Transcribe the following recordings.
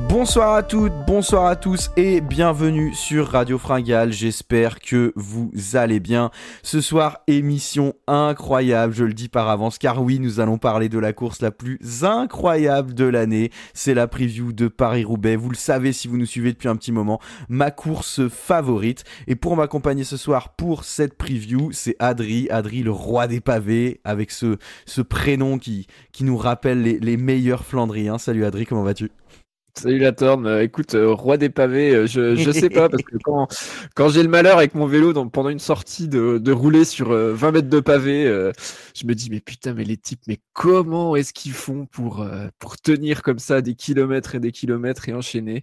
Bonsoir à toutes, bonsoir à tous et bienvenue sur Radio Fringale, j'espère que vous allez bien. Ce soir, émission incroyable, je le dis par avance, car oui, nous allons parler de la course la plus incroyable de l'année. C'est la preview de Paris-Roubaix, vous le savez si vous nous suivez depuis un petit moment, ma course favorite. Et pour m'accompagner ce soir pour cette preview, c'est Adri, le roi des pavés, avec ce prénom qui nous rappelle les meilleurs Flandriens. Salut Adri, comment vas-tu ? Salut la Torne, écoute, roi des pavés, je sais pas, parce que quand j'ai le malheur avec mon vélo pendant une sortie de rouler sur 20 mètres de pavés, je me dis mais putain, mais les types, mais comment est-ce qu'ils font pour tenir comme ça des kilomètres et enchaîner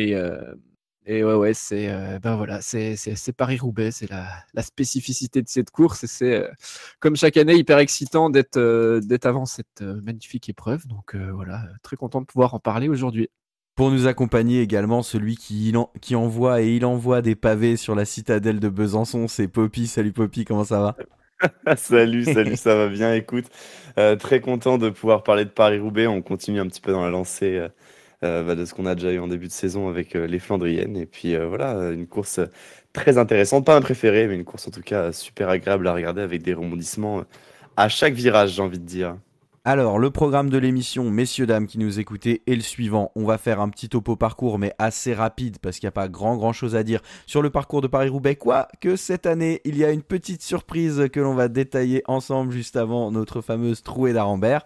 et ouais, c'est ben voilà, c'est Paris-Roubaix, c'est la spécificité de cette course et c'est comme chaque année hyper excitant d'être avant cette magnifique épreuve, donc voilà, très content de pouvoir en parler aujourd'hui. Pour nous accompagner également, celui qui envoie et il envoie des pavés sur la citadelle de Besançon, c'est Poppy. Salut Poppy, comment ça va ? Salut, ça va bien, écoute. Très content de pouvoir parler de Paris-Roubaix. On continue un petit peu dans la lancée de ce qu'on a déjà eu en début de saison avec les Flandriennes. Et puis voilà, une course très intéressante. Pas un préféré, mais une course en tout cas super agréable à regarder avec des rebondissements à chaque virage, j'ai envie de dire. Alors, le programme de l'émission, messieurs, dames qui nous écoutez, est le suivant. On va faire un petit topo parcours, mais assez rapide, parce qu'il n'y a pas grand chose à dire sur le parcours de Paris-Roubaix. Quoique cette année, il y a une petite surprise que l'on va détailler ensemble juste avant notre fameuse trouée d'Arambert.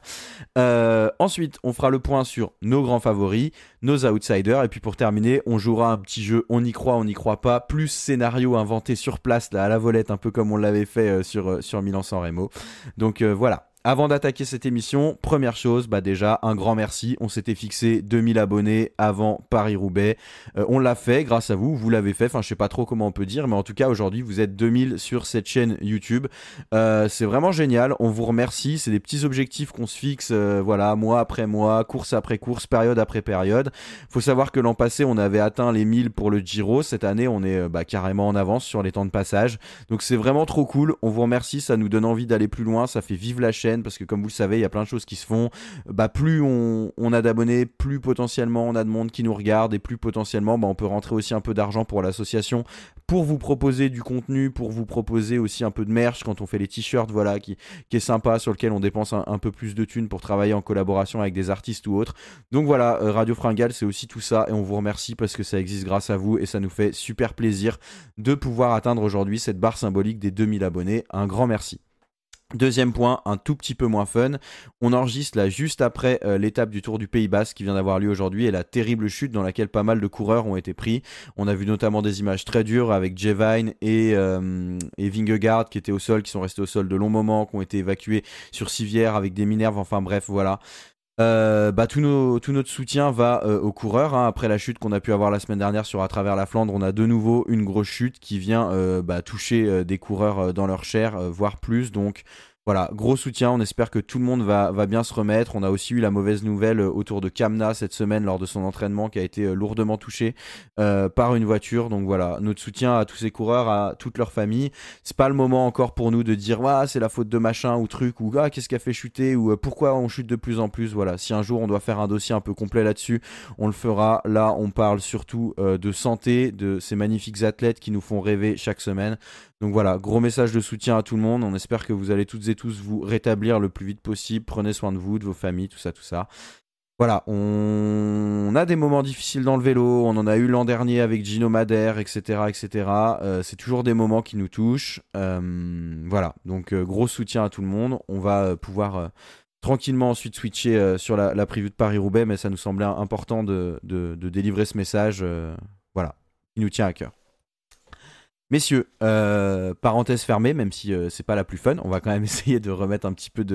Ensuite, on fera le point sur nos grands favoris, nos outsiders, et puis pour terminer, on jouera un petit jeu on y croit pas, plus scénario inventé sur place, là, à la volette, un peu comme on l'avait fait sur Milan-San Remo. Donc voilà. Avant d'attaquer cette émission, première chose, déjà un grand merci, on s'était fixé 2000 abonnés avant Paris-Roubaix, on l'a fait grâce à vous, vous l'avez fait, je sais pas trop comment on peut dire, mais en tout cas aujourd'hui vous êtes 2000 sur cette chaîne YouTube, c'est vraiment génial, on vous remercie, c'est des petits objectifs qu'on se fixe, voilà, mois après mois, course après course, période après période. Faut savoir que l'an passé on avait atteint les 1000 pour le Giro, cette année on est carrément en avance sur les temps de passage, donc c'est vraiment trop cool, on vous remercie, ça nous donne envie d'aller plus loin, ça fait vivre la chaîne, parce que comme vous le savez, il y a plein de choses qui se font. Plus on a d'abonnés, plus potentiellement on a de monde qui nous regarde, et plus potentiellement on peut rentrer aussi un peu d'argent pour l'association, pour vous proposer du contenu, pour vous proposer aussi un peu de merch quand on fait les t-shirts, voilà, qui est sympa, sur lequel on dépense un peu plus de thunes pour travailler en collaboration avec des artistes ou autres. Donc voilà, Radio Fringale, c'est aussi tout ça, et on vous remercie parce que ça existe grâce à vous, et ça nous fait super plaisir de pouvoir atteindre aujourd'hui cette barre symbolique des 2000 abonnés. Un grand merci. Deuxième point, un tout petit peu moins fun, on enregistre là juste après l'étape du Tour du Pays Basque qui vient d'avoir lieu aujourd'hui et la terrible chute dans laquelle pas mal de coureurs ont été pris. On a vu notamment des images très dures avec Jevine et Vingegaard qui étaient au sol, qui sont restés au sol de longs moments, qui ont été évacués sur civière avec des minerves, enfin bref, voilà. Tout notre soutien va aux coureurs, hein. Après la chute qu'on a pu avoir la semaine dernière sur À travers la Flandre, on a de nouveau une grosse chute qui vient toucher des coureurs dans leur chair, voire plus, donc voilà, gros soutien, on espère que tout le monde va bien se remettre. On a aussi eu la mauvaise nouvelle autour de Kamna cette semaine lors de son entraînement qui a été lourdement touché par une voiture. Donc voilà, notre soutien à tous ces coureurs, à toute leur famille. C'est pas le moment encore pour nous de dire c'est la faute de machin ou truc, ou qu'est-ce qui a fait chuter, ou pourquoi on chute de plus en plus. Voilà, si un jour on doit faire un dossier un peu complet là-dessus, on le fera. Là, on parle surtout de santé, de ces magnifiques athlètes qui nous font rêver chaque semaine. Donc voilà, gros message de soutien à tout le monde. On espère que vous allez toutes et tous vous rétablir le plus vite possible. Prenez soin de vous, de vos familles, tout ça. Voilà, on a des moments difficiles dans le vélo. On en a eu l'an dernier avec Gino Madère, etc. C'est toujours des moments qui nous touchent. Voilà, donc gros soutien à tout le monde. On va pouvoir tranquillement ensuite switcher sur la preview de Paris-Roubaix, mais ça nous semblait important de délivrer ce message. Voilà, qui nous tient à cœur. Messieurs, parenthèse fermée, même si c'est pas la plus fun, on va quand même essayer de remettre un petit peu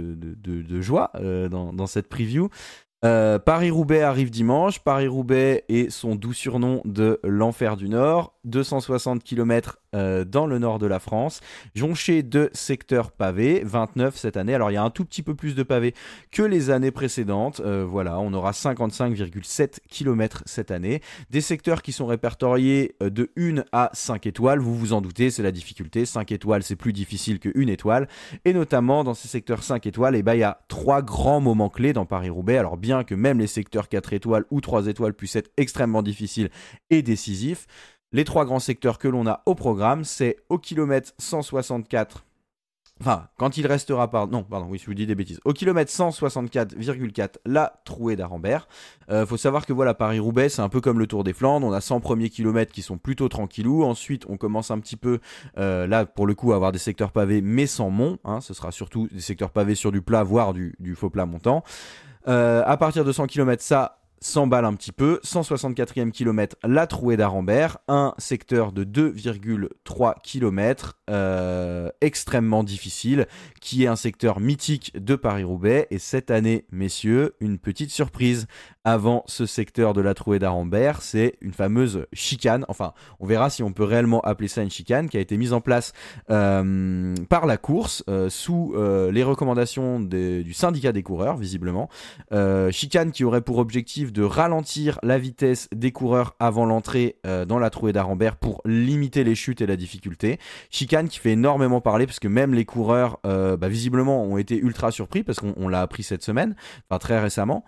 de joie dans cette preview. Paris-Roubaix arrive dimanche. Paris-Roubaix et son doux surnom de l'enfer du Nord. 260 km dans le nord de la France, jonché de secteurs pavés, 29 cette année. Alors il y a un tout petit peu plus de pavés que les années précédentes. Voilà, on aura 55,7 km cette année. Des secteurs qui sont répertoriés de 1 à 5 étoiles. Vous vous en doutez, c'est la difficulté. 5 étoiles, c'est plus difficile que 1 étoile. Et notamment dans ces secteurs 5 étoiles, il y a 3 grands moments clés dans Paris-Roubaix. Alors bien bien que même les secteurs 4 étoiles ou 3 étoiles puissent être extrêmement difficiles et décisifs. Les 3 grands secteurs que l'on a au programme, c'est au kilomètre 164. Enfin, quand il restera oui, je vous dis des bêtises. Au kilomètre 164,4, la trouée d'Arambert. Faut savoir que voilà, Paris-Roubaix, c'est un peu comme le Tour des Flandres. On a 100 premiers kilomètres qui sont plutôt tranquillous. Ensuite, on commence un petit peu, là, pour le coup, à avoir des secteurs pavés, mais sans mont. Ce sera surtout des secteurs pavés sur du plat, voire du faux plat montant. À partir de 100 km, ça s'emballe un petit peu. 164e kilomètre, la trouée d'Arambert, un secteur de 2,3 km, extrêmement difficile, qui est un secteur mythique de Paris-Roubaix. Et cette année, messieurs, une petite surprise avant ce secteur de la trouée d'Arambert, c'est une fameuse chicane. Enfin, on verra si on peut réellement appeler ça une chicane, qui a été mise en place par la course, sous les recommandations du syndicat des coureurs, visiblement. Chicane qui aurait pour objectif de ralentir la vitesse des coureurs avant l'entrée dans la trouée d'Arambert pour limiter les chutes et la difficulté. Chicane qui fait énormément parler parce que même les coureurs visiblement ont été ultra surpris parce qu'on l'a appris cette semaine, enfin très récemment.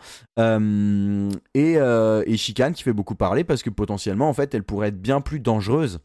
Et chicane qui fait beaucoup parler parce que potentiellement en fait elle pourrait être bien plus dangereuse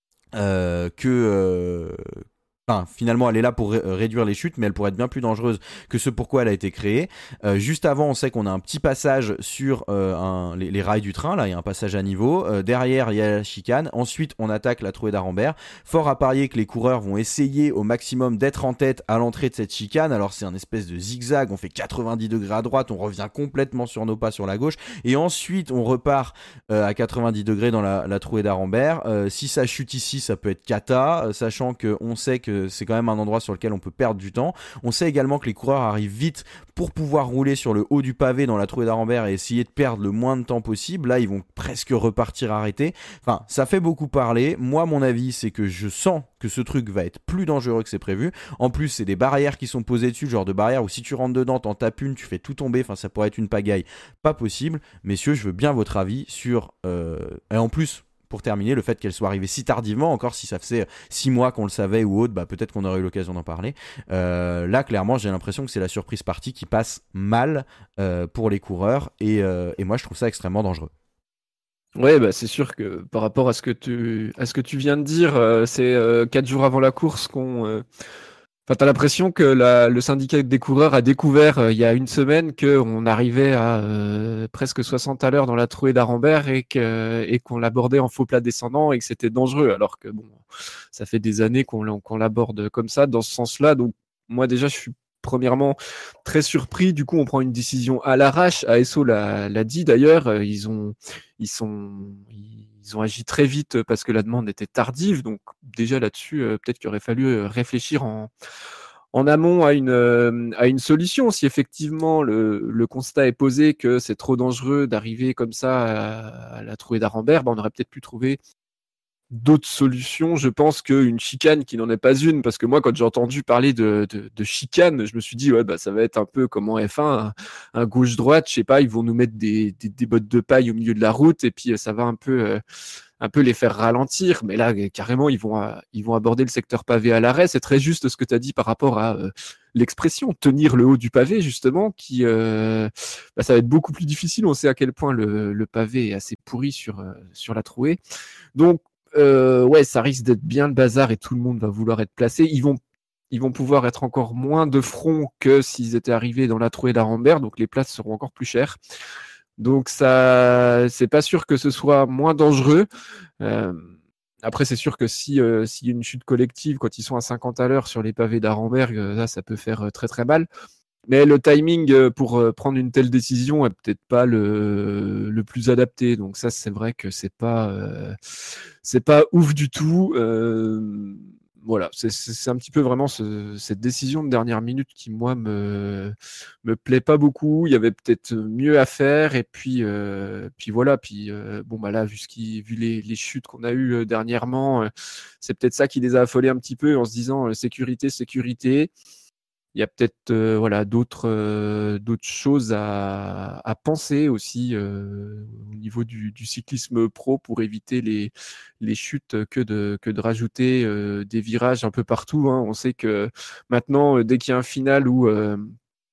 Enfin, finalement, elle est là pour réduire les chutes, mais elle pourrait être bien plus dangereuse que ce pourquoi elle a été créée. Juste avant, on sait qu'on a un petit passage sur les rails du train. Là, il y a un passage à niveau. Derrière, il y a la chicane. Ensuite, on attaque la trouée d'Arambert. Fort à parier que les coureurs vont essayer au maximum d'être en tête à l'entrée de cette chicane. Alors, c'est un espèce de zigzag. On fait 90 degrés à droite. On revient complètement sur nos pas sur la gauche. Et ensuite, on repart à 90 degrés dans la trouée d'Arambert. Si ça chute ici, ça peut être cata, sachant qu'on sait que c'est quand même un endroit sur lequel on peut perdre du temps. On sait également que les coureurs arrivent vite pour pouvoir rouler sur le haut du pavé dans la trouée d'Arambert et essayer de perdre le moins de temps possible. Là, ils vont presque repartir arrêtés. Enfin, ça fait beaucoup parler. Moi, mon avis, c'est que je sens que ce truc va être plus dangereux que c'est prévu. En plus, c'est des barrières qui sont posées dessus, le genre de barrière où si tu rentres dedans, t'en tapes une, tu fais tout tomber. Enfin, ça pourrait être une pagaille. Pas possible. Messieurs, je veux bien votre avis sur... Et en plus... Pour terminer, le fait qu'elle soit arrivée si tardivement, encore si ça faisait 6 mois qu'on le savait ou autre, peut-être qu'on aurait eu l'occasion d'en parler. Là, clairement, j'ai l'impression que c'est la surprise partie qui passe mal pour les coureurs et moi, je trouve ça extrêmement dangereux. Ouais, c'est sûr que par rapport à ce que tu viens de dire, c'est 4 jours avant la course qu'on... Enfin, t'as l'impression que le syndicat des coureurs a découvert il y a une semaine qu'on arrivait à presque 60 à l'heure dans la trouée d'Arambert et qu'on l'abordait en faux plat descendant et que c'était dangereux. Alors que bon, ça fait des années qu'on l'aborde comme ça, dans ce sens-là. Donc moi déjà, je suis premièrement très surpris. Du coup, on prend une décision à l'arrache. ASO l'a dit d'ailleurs. Ils ont agi très vite parce que la demande était tardive. Donc déjà là-dessus, peut-être qu'il aurait fallu réfléchir en amont à une solution. Si effectivement le constat est posé que c'est trop dangereux d'arriver comme ça à la trouée d'Arambert, on aurait peut-être pu trouver d'autres solutions. Je pense qu'une chicane qui n'en est pas une, parce que moi, quand j'ai entendu parler de chicane, je me suis dit, ça va être un peu comme en F1, un gauche-droite, je sais pas, ils vont nous mettre des bottes de paille au milieu de la route, et puis ça va un peu les faire ralentir. Mais là, carrément, ils vont aborder le secteur pavé à l'arrêt. C'est très juste ce que tu as dit par rapport à l'expression tenir le haut du pavé, justement, qui ça va être beaucoup plus difficile. On sait à quel point le pavé est assez pourri sur la trouée. Donc, ça risque d'être bien le bazar et tout le monde va vouloir être placé. Ils vont pouvoir être encore moins de front que s'ils étaient arrivés dans la trouée d'Arambert, donc les places seront encore plus chères. Donc ça, c'est pas sûr que ce soit moins dangereux. Après, c'est sûr que s'il y a une chute collective quand ils sont à 50 à l'heure sur les pavés d'Arambert, là, ça peut faire très très mal. Mais le timing pour prendre une telle décision est peut-être pas le plus adapté. Donc ça, c'est vrai que c'est pas ouf du tout. Voilà, c'est un petit peu vraiment cette décision de dernière minute qui, moi, me plaît pas beaucoup. Il y avait peut-être mieux à faire. Et puis voilà. Puis là, vu les chutes qu'on a eues dernièrement, c'est peut-être ça qui les a affolés un petit peu en se disant sécurité, sécurité. Il y a peut-être d'autres choses à penser aussi au niveau du cyclisme pro pour éviter les chutes que de rajouter des virages un peu partout. On sait que maintenant, dès qu'il y a un final où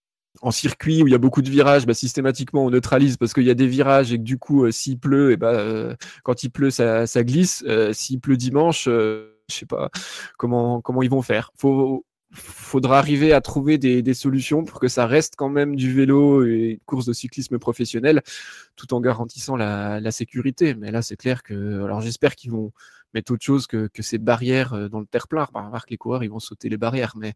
en circuit où il y a beaucoup de virages, bah, systématiquement on neutralise parce qu'il y a des virages et que du coup s'il pleut, et quand il pleut ça glisse. S'il pleut dimanche, je sais pas comment ils vont faire. Faudra arriver à trouver des solutions pour que ça reste quand même du vélo et une course de cyclisme professionnel, tout en garantissant la sécurité. Mais là, c'est clair que, alors j'espère qu'ils vont mettre autre chose que ces barrières dans le terre-plein. Bah, remarque, les coureurs, ils vont sauter les barrières, mais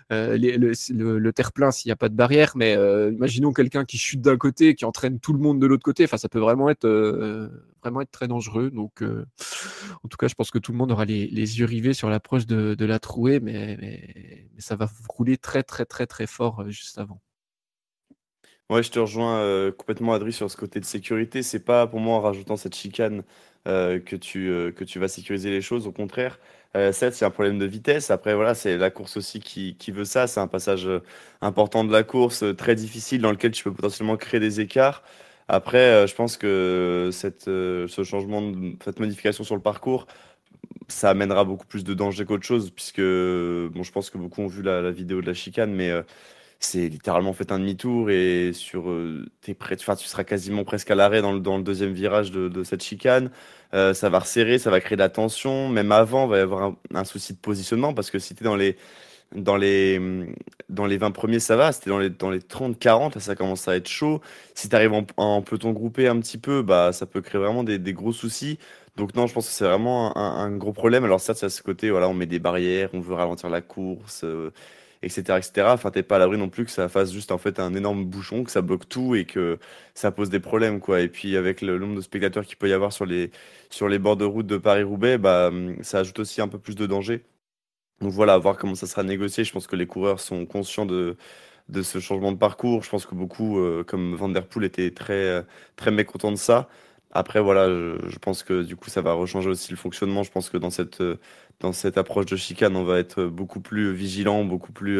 le terre-plein, s'il n'y a pas de barrière, mais imaginons quelqu'un qui chute d'un côté, qui entraîne tout le monde de l'autre côté. Enfin, ça peut vraiment être très dangereux. Donc, en tout cas, je pense que tout le monde aura les yeux rivés sur l'approche de la trouée, mais ça va rouler très, très, très, très fort juste avant. Ouais, je te rejoins complètement, Adri, sur ce côté de sécurité. C'est pas pour moi en rajoutant cette chicane que tu vas sécuriser les choses. Au contraire, certes, c'est un problème de vitesse. Après, voilà, c'est la course aussi qui veut ça. C'est un passage important de la course, très difficile, dans lequel tu peux potentiellement créer des écarts. Après, je pense que ce changement, cette modification sur le parcours, ça amènera beaucoup plus de danger qu'autre chose, puisque bon, je pense que beaucoup ont vu la vidéo de la chicane, mais c'est littéralement fait un demi-tour et enfin, tu seras quasiment presque à l'arrêt dans le deuxième virage de cette chicane. Ça va resserrer, ça va créer de la tension. Même avant, il va y avoir un souci de positionnement parce que si tu es dans les, dans les 20 premiers, ça va. Si tu es dans les 30, 40, là, ça commence à être chaud. Si tu arrives en peloton groupé un petit peu, bah, ça peut créer vraiment des gros soucis. Donc non, je pense que c'est vraiment un gros problème. Alors certes, c'est à ce côté, voilà, on met des barrières, on veut ralentir la course, etc., etc. Enfin, t'es pas à l'abri non plus que ça fasse juste en fait un énorme bouchon, que ça bloque tout et que ça pose des problèmes, quoi. Et puis avec le nombre de spectateurs qu'il peut y avoir sur les bords de route de Paris-Roubaix, bah, ça ajoute aussi un peu plus de danger. Donc voilà, à voir comment ça sera négocié. Je pense que les coureurs sont conscients de ce changement de parcours. Je pense que beaucoup, comme Van Der Poel, étaient très mécontents de ça. Après, voilà, je pense que du coup, ça va rechanger aussi le fonctionnement. Je pense que dans cette approche de chicane, on va être beaucoup plus vigilant, beaucoup plus,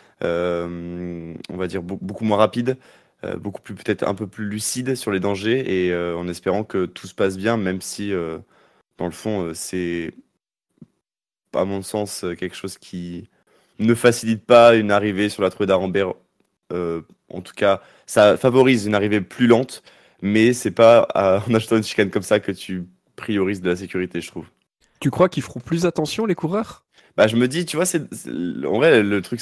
on va dire, beaucoup moins rapide, beaucoup plus, peut-être un peu plus lucide sur les dangers et en espérant que tout se passe bien, même si, dans le fond, c'est, à mon sens, quelque chose qui ne facilite pas une arrivée sur la trouée d'Arambert. En tout cas, ça favorise une arrivée plus lente, mais c'est pas en achetant une chicane comme ça que tu priorises de la sécurité, je trouve. Tu crois qu'ils feront plus attention, les coureurs? Bah, je me dis, tu vois, en vrai, le truc,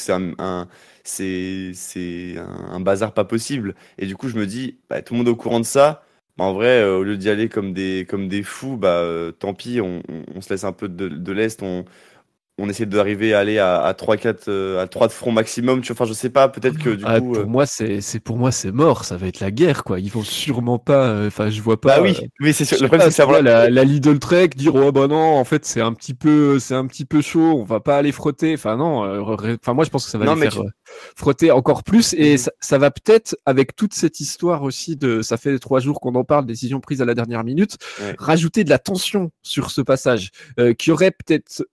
c'est un bazar pas possible. Et du coup, je me dis, bah, tout le monde est au courant de ça. Bah, en vrai, au lieu d'y aller comme des fous, bah, tant pis, on se laisse un peu de l'est. On essaie d'arriver à aller à 3-4 à 3 de front maximum. Tu vois, enfin, je sais pas, peut-être que du coup. Pour moi, c'est mort. Ça va être la guerre, quoi. Ils vont sûrement pas. Enfin, je vois pas. Bah oui, mais c'est sûr. Je Le sais problème, pas, c'est que ça tu vois, va. la Lidl Trek dire oh bah non, en fait c'est un petit peu chaud. On va pas aller frotter. Enfin non. Enfin moi je pense que ça va Non, les mais faire frotter encore plus et ça va peut-être avec toute cette histoire aussi de. Ça fait 3 jours qu'on en parle, décision prise à la dernière minute. Ouais. Rajouter de la tension sur ce passage qui aurait peut-être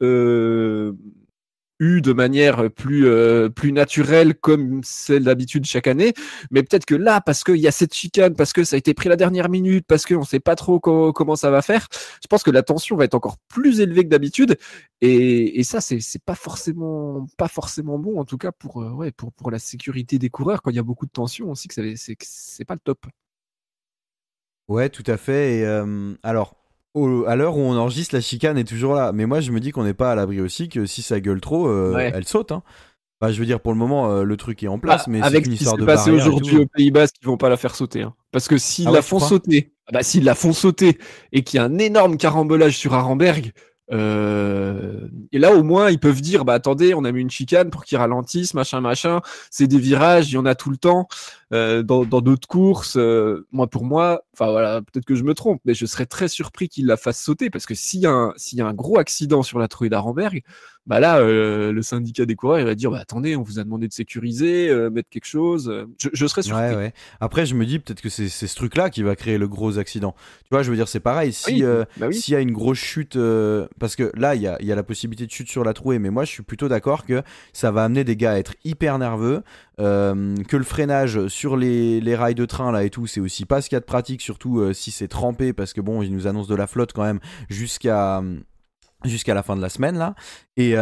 de manière plus naturelle comme c'est d'habitude chaque année, mais peut-être que là, parce qu'il y a cette chicane, parce que ça a été pris la dernière minute, parce qu'on ne sait pas trop comment ça va faire, je pense que la tension va être encore plus élevée que d'habitude, et ça, c'est pas forcément bon, en tout cas pour la sécurité des coureurs, quand il y a beaucoup de tension, on sait que c'est pas le top. Ouais, tout à fait. Et alors, à l'heure où on enregistre, la chicane est toujours là. Mais moi, je me dis qu'on n'est pas à l'abri aussi que si ça gueule trop, elle saute. Hein. Bah, je veux dire, pour le moment, le truc est en place, mais avec c'est une ce qui histoire s'est de passé barrière. aujourd'hui aux Pays-Bas, ils vont pas la faire sauter. Hein. Parce que s'ils la font sauter, s'ils la font sauter et qu'il y a un énorme carambolage sur Arenberg, et là au moins ils peuvent dire bah attendez, on a mis une chicane pour qu'ils ralentissent, machin, c'est des virages, il y en a tout le temps dans d'autres courses. Pour moi, enfin voilà, peut-être que je me trompe, mais je serais très surpris qu'ils la fassent sauter parce que s'il y a un gros accident sur la trouée d'Arenberg, bah là le syndicat des coureurs il va dire bah attendez, on vous a demandé de sécuriser, mettre quelque chose. Je serais surpris. Ouais. Après je me dis peut-être que c'est ce truc-là qui va créer le gros accident. Tu vois, je veux dire c'est pareil. S'il y a une grosse chute, parce que là il y a la possibilité de chute sur la trouée, mais moi je suis plutôt d'accord que ça va amener des gars à être hyper nerveux, que le freinage sur les rails de train là et tout, c'est aussi pas ce qu'il y a de pratique, surtout si c'est trempé, parce que bon, ils nous annoncent de la flotte quand même jusqu'à jusqu'à la fin de la semaine là, et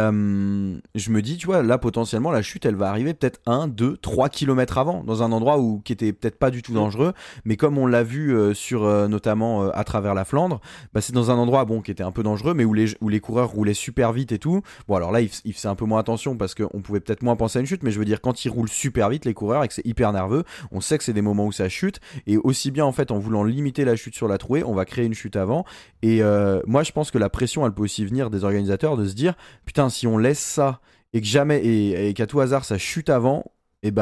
je me dis, tu vois, là potentiellement la chute elle va arriver peut-être 1, 2, 3 kilomètres avant, dans un endroit qui était peut-être pas du tout dangereux, mais comme on l'a vu notamment à travers la Flandre, bah, c'est dans un endroit qui était un peu dangereux, mais où les coureurs roulaient super vite et tout. Bon, alors là il faisait un peu moins attention parce qu'on pouvait peut-être moins penser à une chute, mais je veux dire, quand ils roulent super vite les coureurs et que c'est hyper nerveux, on sait que c'est des moments où ça chute, et aussi bien en fait en voulant limiter la chute sur la trouée, on va créer une chute avant. Et moi je pense que la pression elle peut aussi venir des organisateurs de se dire, putain, si on laisse ça et que jamais et qu'à tout hasard ça chute avant, et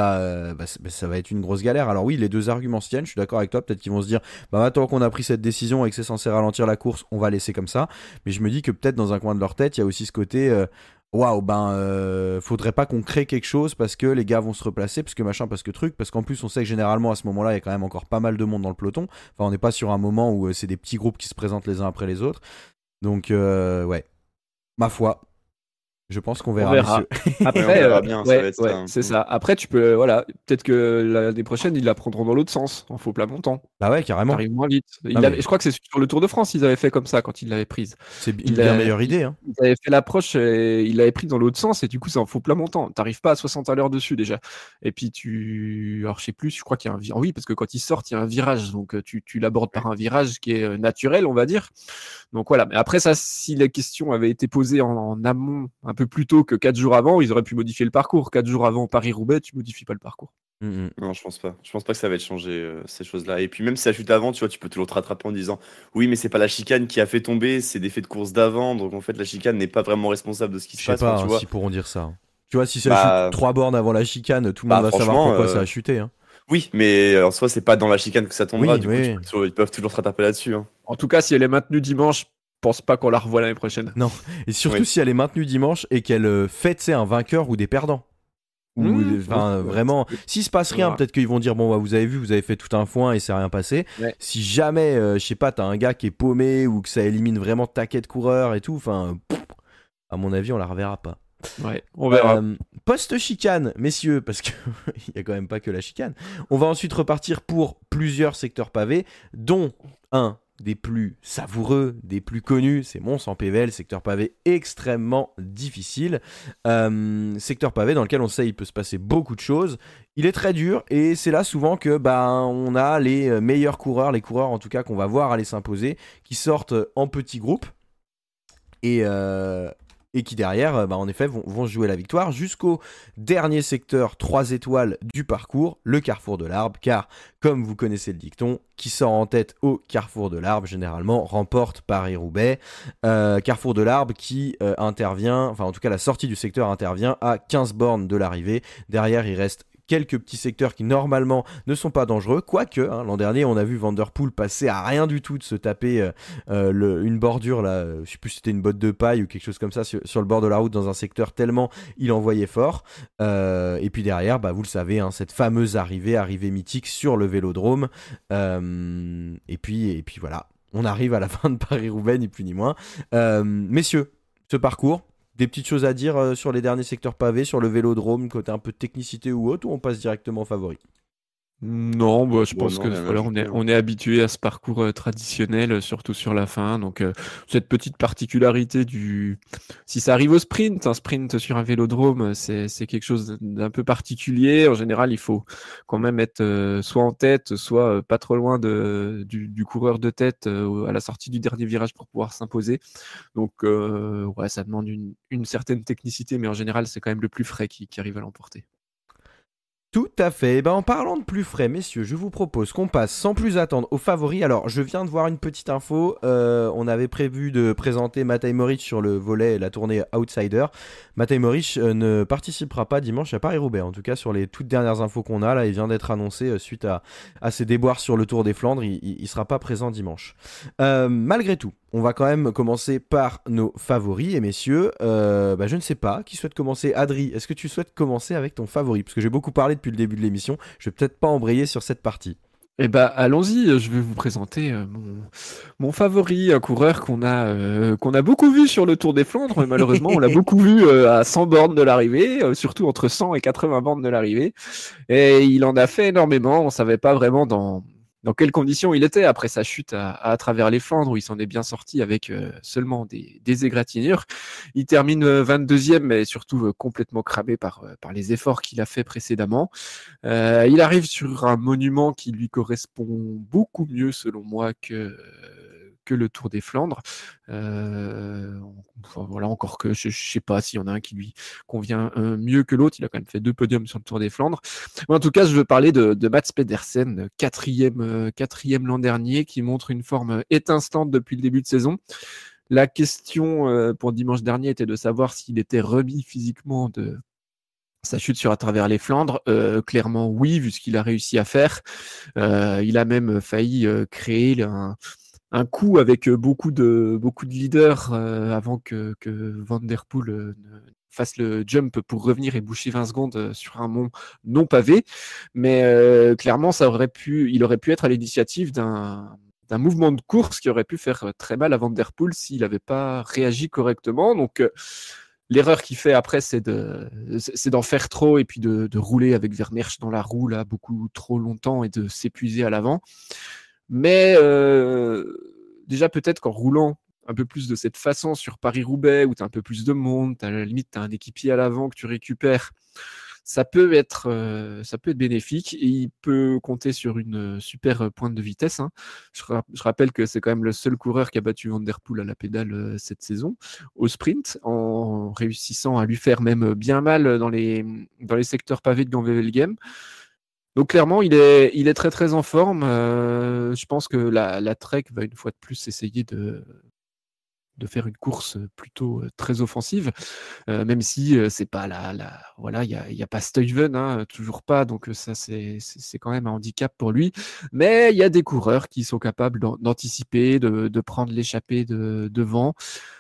ça va être une grosse galère. Alors oui, les deux arguments se tiennent, je suis d'accord avec toi, peut-être qu'ils vont se dire, bah maintenant qu'on a pris cette décision et que c'est censé ralentir la course, on va laisser comme ça. Mais je me dis que peut-être dans un coin de leur tête, il y a aussi ce côté waouh, faudrait pas qu'on crée quelque chose parce que les gars vont se replacer, parce que machin, parce que truc, parce qu'en plus on sait que généralement à ce moment-là il y a quand même encore pas mal de monde dans le peloton. Enfin, on n'est pas sur un moment où c'est des petits groupes qui se présentent les uns après les autres. Donc ouais, ma foi, je pense qu'on verra. Après, on verra bien, ça va être ça. C'est ça. Après, tu peux, voilà, peut-être que l'année prochaine, ils la prendront dans l'autre sens, en faux plat montant. Bah ouais, carrément. T'arrives moins vite. Je crois que c'est sur le Tour de France, ils avaient fait comme ça quand ils l'avaient prise. C'est une bien meilleure idée. Hein. Ils avaient fait l'approche, ils l'avaient pris dans l'autre sens, et du coup, c'est en faux plat montant. T'arrives pas à 60 à l'heure dessus déjà. Et puis alors je sais plus, je crois qu'il y a un virage. Oui, parce que quand ils sortent, il y a un virage, donc tu l'abordes par un virage qui est naturel, on va dire. Donc voilà. Mais après ça, si la question avait été posée en amont, un peu plus tôt que 4 jours avant, ils auraient pu modifier le parcours. 4 jours avant Paris-Roubaix, tu modifies pas le parcours. Non, je pense pas. Je pense pas que ça va être changé, ces choses-là. Et puis même si ça chute avant, tu vois, tu peux toujours te rattraper en disant oui, mais c'est pas la chicane qui a fait tomber, c'est des faits de course d'avant. Donc en fait, la chicane n'est pas vraiment responsable de ce qui se passe. Je sais pas tu vois. s'ils pourront dire ça. Tu vois, si ça chute 3 bornes avant la chicane, tout le monde va savoir pourquoi ça a chuté. Hein. Oui, mais en soi, c'est pas dans la chicane que ça tombera. Oui, du coup, ils peuvent toujours se rattraper là-dessus. Hein. En tout cas, si elle est maintenue dimanche, je pense pas qu'on la revoie l'année prochaine. Non, et surtout si elle est maintenue dimanche et qu'elle fait un vainqueur ou des perdants. Vraiment, s'il se passe rien, peut-être qu'ils vont dire bon, vous avez vu, vous avez fait tout un foin et c'est rien passé. Ouais. Si jamais, je sais pas, t'as un gars qui est paumé ou que ça élimine vraiment taquet de coureurs et tout, à mon avis, on la reverra pas. Ouais, on verra. Post-chicane, messieurs, parce qu'il n'y a quand même pas que la chicane. On va ensuite repartir pour plusieurs secteurs pavés, dont un des plus savoureux, des plus connus, c'est Mons-en-Pévèle, secteur pavé extrêmement difficile. Secteur pavé dans lequel on sait il peut se passer beaucoup de choses. Il est très dur et c'est là souvent que on a les meilleurs coureurs, les coureurs en tout cas qu'on va voir aller s'imposer, qui sortent en petits groupes et qui derrière, en effet, vont jouer la victoire jusqu'au dernier secteur 3 étoiles du parcours, le Carrefour de l'Arbre, car, comme vous connaissez le dicton, qui sort en tête au Carrefour de l'Arbre, généralement, remporte Paris-Roubaix. Carrefour de l'Arbre qui intervient, enfin en tout cas la sortie du secteur intervient à 15 bornes de l'arrivée. Derrière, il reste quelques petits secteurs qui normalement ne sont pas dangereux, quoique l'an dernier on a vu Van Der Poel passer à rien du tout de se taper une bordure là, je sais plus si c'était une botte de paille ou quelque chose comme ça sur le bord de la route dans un secteur tellement il envoyait fort, et puis derrière vous le savez cette fameuse arrivée mythique sur le Vélodrome, et puis voilà, on arrive à la fin de Paris-Roubaix ni plus ni moins. Messieurs, ce parcours, des petites choses à dire sur les derniers secteurs pavés, sur le Vélodrome, côté un peu de technicité ou autre, ou on passe directement au favori ? Non, je pense que on est habitué à ce parcours traditionnel, surtout sur la fin. Donc cette petite particularité si ça arrive au sprint, un sprint sur un vélodrome, c'est quelque chose d'un peu particulier. En général, il faut quand même être soit en tête, soit pas trop loin du coureur de tête à la sortie du dernier virage pour pouvoir s'imposer. Donc ça demande une certaine technicité, mais en général, c'est quand même le plus frais qui arrive à l'emporter. Tout à fait. En parlant de plus frais, messieurs, je vous propose qu'on passe sans plus attendre aux favoris. Alors, je viens de voir une petite info. On avait prévu de présenter Matej Moric sur le volet, la tournée Outsider. Matej Moric ne participera pas dimanche à Paris-Roubaix. En tout cas, sur les toutes dernières infos qu'on a, là, il vient d'être annoncé suite à ses déboires sur le Tour des Flandres. Il sera pas présent dimanche. Malgré tout, on va quand même commencer par nos favoris. Et messieurs, je ne sais pas, qui souhaite commencer ? Adri, est-ce que tu souhaites commencer avec ton favori ? Parce que j'ai beaucoup parlé depuis le début de l'émission, je vais peut-être pas embrayer sur cette partie. Allons-y, je vais vous présenter mon favori, un coureur qu'on a beaucoup vu sur le Tour des Flandres, mais malheureusement on l'a beaucoup vu à 100 bornes de l'arrivée, surtout entre 100 et 80 bornes de l'arrivée, et il en a fait énormément. On savait pas vraiment dans dans quelles conditions il était après sa chute à travers les Flandres, où il s'en est bien sorti avec seulement des égratignures. Il termine 22e, mais surtout complètement cramé par les efforts qu'il a fait précédemment. Il arrive sur un monument qui lui correspond beaucoup mieux, selon moi, que le Tour des Flandres. Enfin, voilà, encore que je ne sais pas s'il y en a un qui lui convient mieux que l'autre. Il a quand même fait 2 podiums sur le Tour des Flandres. Mais en tout cas, je veux parler de Mats Pedersen, quatrième l'an dernier, qui montre une forme étincelante depuis le début de saison. La question pour dimanche dernier était de savoir s'il était remis physiquement de sa chute à travers les Flandres. Clairement oui, vu ce qu'il a réussi à faire. Il a même failli créer un coup avec beaucoup de leaders avant que Van Der Poel ne fasse le jump pour revenir et boucher 20 secondes sur un mont non pavé. Mais clairement, il aurait pu être à l'initiative d'un mouvement de course qui aurait pu faire très mal à Van Der Poel s'il n'avait pas réagi correctement. Donc l'erreur qu'il fait après, c'est d'en faire trop et puis de rouler avec Vermeersch dans la roue là beaucoup trop longtemps et de s'épuiser à l'avant. Mais déjà, peut-être qu'en roulant un peu plus de cette façon sur Paris-Roubaix, où tu as un peu plus de monde, à la limite, tu as un équipier à l'avant que tu récupères, ça peut être bénéfique et il peut compter sur une super pointe de vitesse. Hein. Je rappelle que c'est quand même le seul coureur qui a battu Van Der Poel à la pédale cette saison, au sprint, en réussissant à lui faire même bien mal dans les secteurs pavés de Gand-Wevelgem. Donc clairement, il est très très en forme. Je pense que la Trek va une fois de plus essayer de faire une course plutôt très offensive, même si c'est pas voilà, il y a pas Stuyven, hein, toujours pas. Donc ça c'est quand même un handicap pour lui. Mais il y a des coureurs qui sont capables d'anticiper, de prendre l'échappée devant.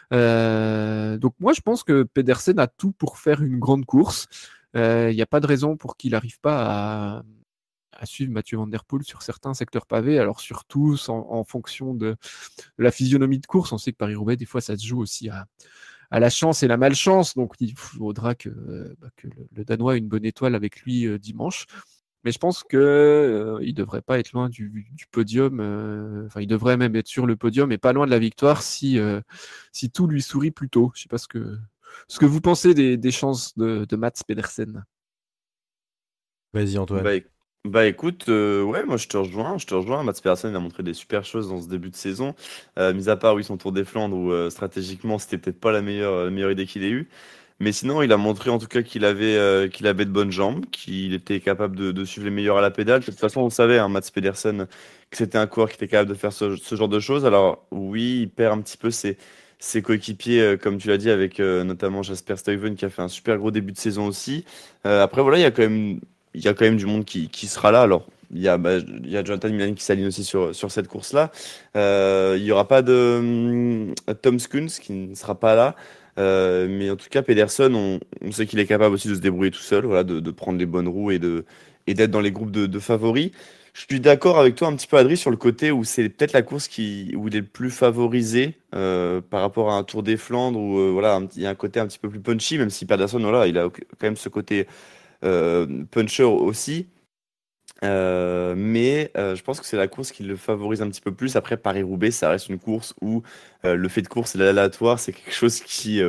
Donc moi je pense que Pedersen a tout pour faire une grande course. Il n'y a pas de raison pour qu'il n'arrive pas à suivre Mathieu Van Der Poel sur certains secteurs pavés, alors surtout en fonction de la physionomie de course. On sait que Paris-Roubaix, des fois, ça se joue aussi à la chance et la malchance, donc il faudra que le Danois ait une bonne étoile avec lui dimanche. Mais je pense qu'il ne devrait pas être loin du podium, il devrait même être sur le podium et pas loin de la victoire si tout lui sourit plus tôt. Je ne sais pas ce que vous pensez des chances de Mats Pedersen. Vas-y Antoine. Bah écoute, ouais, moi je te rejoins. Mats Pedersen a montré des super choses dans ce début de saison, mis à part oui, son Tour des Flandres où stratégiquement c'était peut-être pas la meilleure idée qu'il ait eue. Mais sinon, il a montré en tout cas qu'il avait de bonnes jambes, qu'il était capable de suivre les meilleurs à la pédale. De toute façon, on savait, hein, Mats Pedersen, que c'était un coureur qui était capable de faire ce genre de choses. Alors oui, il perd un petit peu ses coéquipiers, comme tu l'as dit, avec notamment Jasper Stuyven qui a fait un super gros début de saison aussi. Après, voilà, il y a quand même du monde qui sera là. Alors, il y a Jonathan Milan qui s'aligne aussi sur cette course-là. Il n'y aura pas de Tom Skuns qui ne sera pas là. Mais en tout cas, Pedersen, on sait qu'il est capable aussi de se débrouiller tout seul, voilà, de prendre les bonnes roues et d'être dans les groupes de favoris. Je suis d'accord avec toi un petit peu, Adri, sur le côté où c'est peut-être la course où il est le plus favorisé par rapport à un Tour des Flandres où voilà, il y a un côté un petit peu plus punchy, même si Pedersen, voilà, il a quand même ce côté puncher aussi. Mais je pense que c'est la course qui le favorise un petit peu plus. Après, Paris-Roubaix, ça reste une course où le fait de course et l'aléatoire, c'est quelque chose